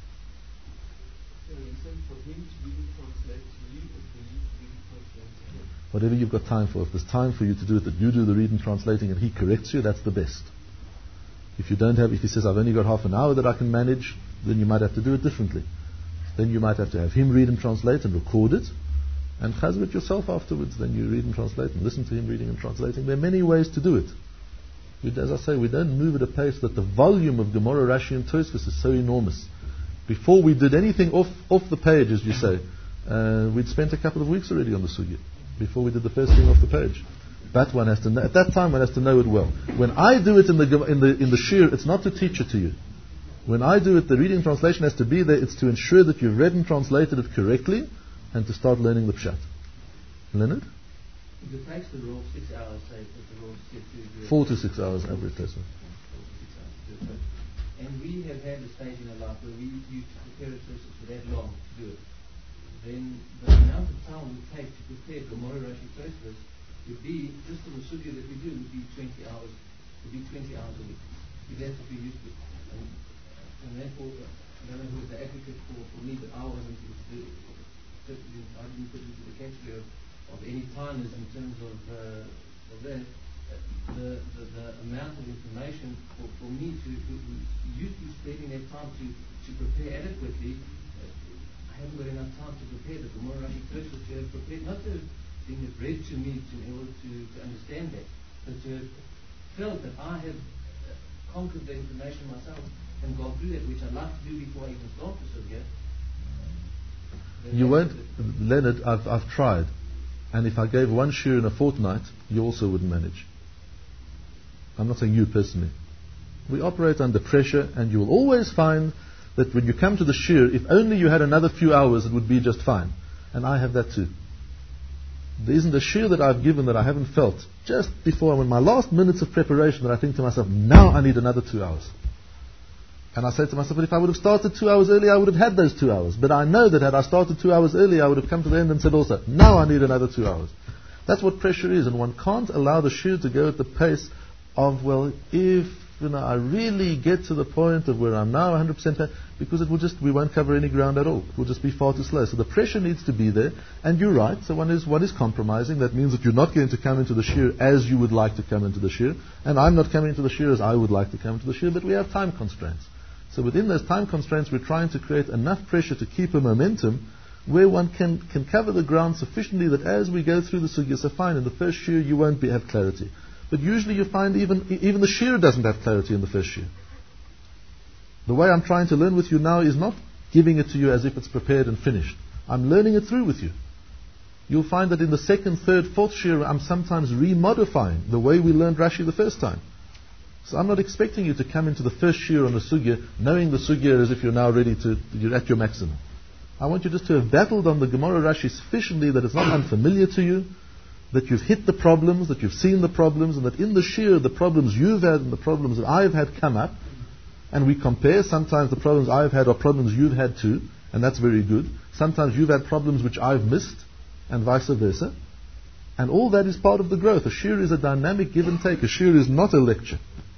So you said for him to read and translate to you, or for you to read and translate to him? Whatever you've got time for. If there's time for you to do it, that you do the read and translating and he corrects you, that's the best. If you don't have, if he says, I've only got half an hour that I can manage, then you might have to do it differently. Then you might have to have him read and translate and record it, and chazir it yourself afterwards. Then you read and translate and listen to him reading and translating. There are many ways to do it. As I say, we don't move at a pace that the volume of Gemara, Rashi and Tosfos is so enormous. Before we did anything off the page, as you say, we'd spent a couple of weeks already on the sugya, before we did the first thing off the page. But one has to know, at that time one has to know it well. When I do it in the shir, it's not to teach it to you. When I do it, the reading and translation has to be there. It's to ensure that you've read and translated it correctly, and to start learning the pshat. Leonard? If it takes the rule 6 hours, say that the rule said to do it. 4 to 6 hours average lesson. 4 to 6 hours to do it. And we have had a stage in our life where we used to prepare a process for that long to do it. Then the amount of time we take to prepare Gemara Rashi Tosfos would be, just on the sugya that we do, would be 20 hours. Would be 20 hours a week. That's what we used to. And therefore, I don't know who was the advocate for me, but I wasn't. I didn't put it into the category of any timers in terms of that. The amount of information for me to used to spending that time to prepare adequately. I haven't got enough time to prepare the Gemara Rashi Tosfos to have prepared, not to have been read to me to be able to understand that, but to have felt that I have conquered the information myself and gone through that, which I'd like to do before I even start the sugya. You won't, Leonard. I've tried, and if I gave one shir in a fortnight, you also wouldn't manage. I'm not saying you personally. We operate under pressure, and you will always find that when you come to the shir, if only you had another few hours, it would be just fine. And I have that too. There isn't a shir that I've given that I haven't felt just before, in my last minutes of preparation, that I think to myself, now I need another 2 hours. And I say to myself, but if I would have started 2 hours earlier, I would have had those 2 hours. But I know that had I started 2 hours earlier, I would have come to the end and said also, now I need another 2 hours. That's what pressure is, and one can't allow the shir to go at the pace of, well, if I really get to the point of where I'm now 100%, because we won't cover any ground at all. It will just be far too slow. So the pressure needs to be there, and you're right. So one is compromising. That means that you're not going to come into the shir as you would like to come into the shir, and I'm not coming into the shir as I would like to come into the shir, but we have time constraints. So within those time constraints, we're trying to create enough pressure to keep a momentum where one can cover the ground sufficiently that as we go through the sugya, so fine, in the first shir you won't have clarity. But usually you find even the shir doesn't have clarity in the first shir. The way I'm trying to learn with you now is not giving it to you as if it's prepared and finished. I'm learning it through with you. You'll find that in the second, third, fourth shir, I'm sometimes remodifying the way we learned Rashi the first time. So I'm not expecting you to come into the first shir on the sugya knowing the sugya as if you're now you're at your maximum. I want you just to have battled on the Gemara Rashi sufficiently that it's not unfamiliar to you, that you've hit the problems, that you've seen the problems, and that in the shir the problems you've had and the problems that I've had come up, and we compare. Sometimes the problems I've had are problems you've had too, and that's very good. Sometimes you've had problems which I've missed, and vice versa. And all that is part of the growth. A shir is a dynamic give and take. A shir is not a lecture.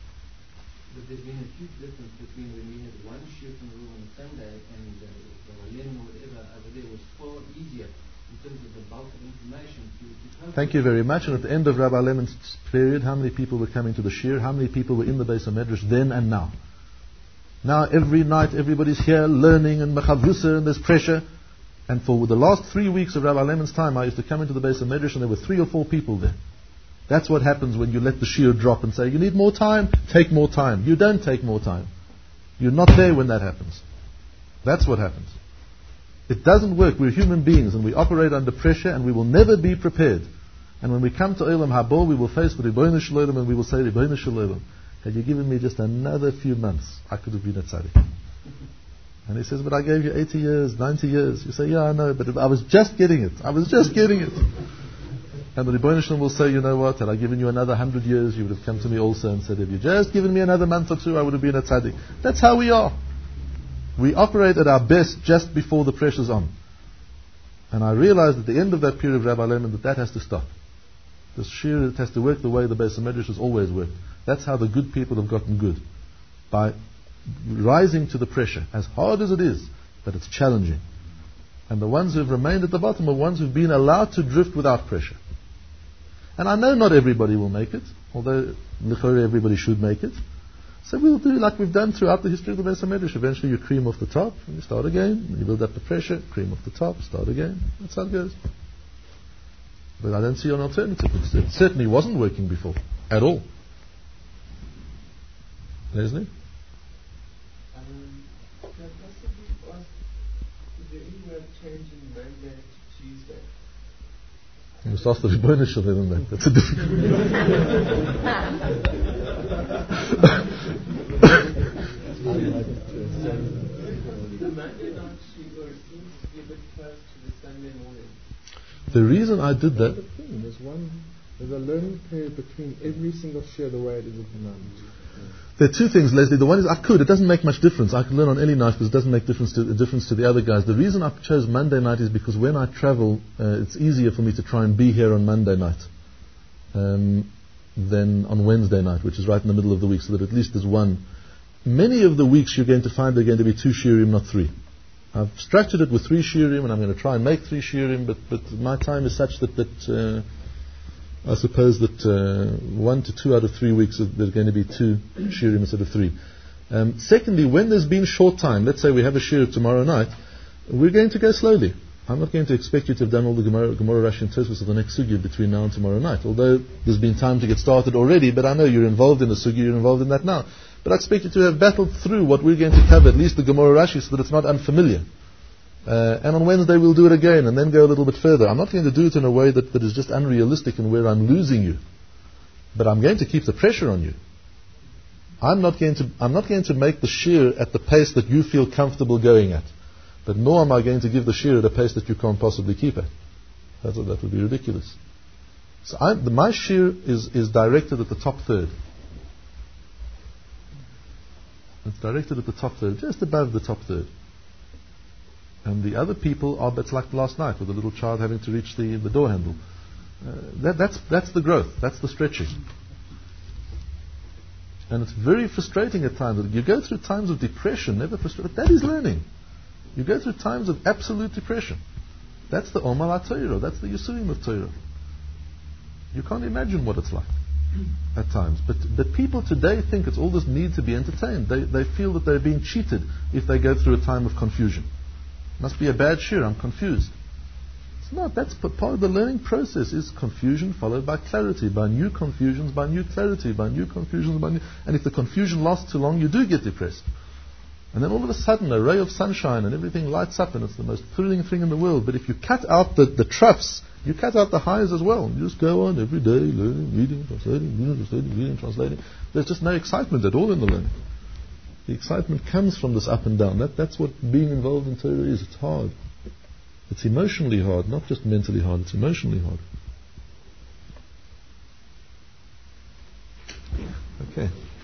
But there's been a huge difference between when we had one shir from the room on Sunday and the Len or whatever over there was far easier in terms of the bulk of information to cover. Thank you very much. And at the end of Rabbi Lemon's period, how many people were coming to the shir? How many people were in the Beis HaMedrash then and now? Now every night everybody's here learning and mechavusa and there's pressure. And for the last 3 weeks of Rabbi Lemon's time, I used to come into the Beis HaMedrash and there were 3 or 4 people there. That's what happens when you let the shir drop and say, you need more time, take more time. You don't take more time. You're not there when that happens. That's what happens. It doesn't work. We're human beings and we operate under pressure and we will never be prepared. And when we come to Olam Haba, we will face the Ribono Shel Olam and we will say, Ribono Shel Olam, had you given me just another few months, I could have been a tzaddik. And he says, but I gave you 80 years, 90 years. You say, yeah, I know, but I was just getting it. I was just getting it. And the Ribono Shel Olam will say, you know what, had I given you another 100 years, you would have come to me also and said, if you just given me another month or 2, I would have been a tzaddik. That's how we are. We operate at our best just before the pressure's on. And I realized at the end of that period of Rabbi Lemon that has to stop. The shir has to work the way the Beis HaMedrash has always worked. That's how the good people have gotten good. By rising to the pressure, as hard as it is, but it's challenging. And the ones who have remained at the bottom are ones who have been allowed to drift without pressure. And I know not everybody will make it, although l'chorei everybody should make it. So we'll do like we've done throughout the history of the Beis HaMedrash. Eventually you cream off the top, and you start again, and you build up the pressure, cream off the top, start again. That's how it goes. But I don't see an alternative. It certainly wasn't working before, at all. Leslie? Possibly ask, is there any way of changing Monday to Tuesday? You must ask the Ribono Shel Olam that. That's a difficult The Monday night shiur seems to be a bit close to the Sunday morning. The reason I did that, There's a learning period between every single shir the way it is in Commandment. there are 2 things, Leslie. The one is it doesn't make much difference. I can learn on any night because it doesn't make difference to the other guys. The reason I chose Monday night is because when I travel, it's easier for me to try and be here on Monday night than on Wednesday night, which is right in the middle of the week, so that at least there's one. Many of the weeks you're going to find there are going to be 2 shiurim, not 3. I've structured it with 3 shiurim, and I'm going to try and make 3 shiurim, but my time is such that I suppose that 1 to 2 out of 3 weeks there's going to be 2 shiurim instead of 3. Secondly, when there's been short time, let's say we have a shiur tomorrow night, we're going to go slowly. I'm not going to expect you to have done all the Gemara Rashi and Tosfos of the next sugya between now and tomorrow night, although there's been time to get started already, but I know you're involved in the sugya, you're involved in that now. But I expect you to have battled through what we're going to cover, at least the Gemara Rashi, so that it's not unfamiliar. And on Wednesday we'll do it again and then go a little bit further. I'm not going to do it in a way that is just unrealistic and where I'm losing you. But I'm going to keep the pressure on you. I'm not going to make the shir at the pace that you feel comfortable going at. But nor am I going to give the shir at a pace that you can't possibly keep at. That would be ridiculous. So my shir is directed at the top third. It's directed at the top third, just above the top third. And the other people are, it's like last night with the little child having to reach the door handle. That's the growth, that's the stretching. And it's very frustrating at times. You go through times of depression, never frustrated. That is learning. You go through times of absolute depression. That's the Omal HaTorah. That's the Yisurim of Torah. You can't imagine what it's like at times. But people today think it's all this need to be entertained. They feel that they're being cheated if they go through a time of confusion. Must be a bad shir, I'm confused. It's not. That's part of the learning process is confusion followed by clarity, by new confusions, by new clarity, by new confusions, and if the confusion lasts too long, you do get depressed. And then all of a sudden, a ray of sunshine and everything lights up and it's the most thrilling thing in the world. But if you cut out the troughs, you cut out the highs as well. You just go on every day, learning, reading, translating. There's just no excitement at all in the learning. The excitement comes from this up and down. That's what being involved in Torah is. It's hard. It's emotionally hard, not just mentally hard, it's emotionally hard. Okay.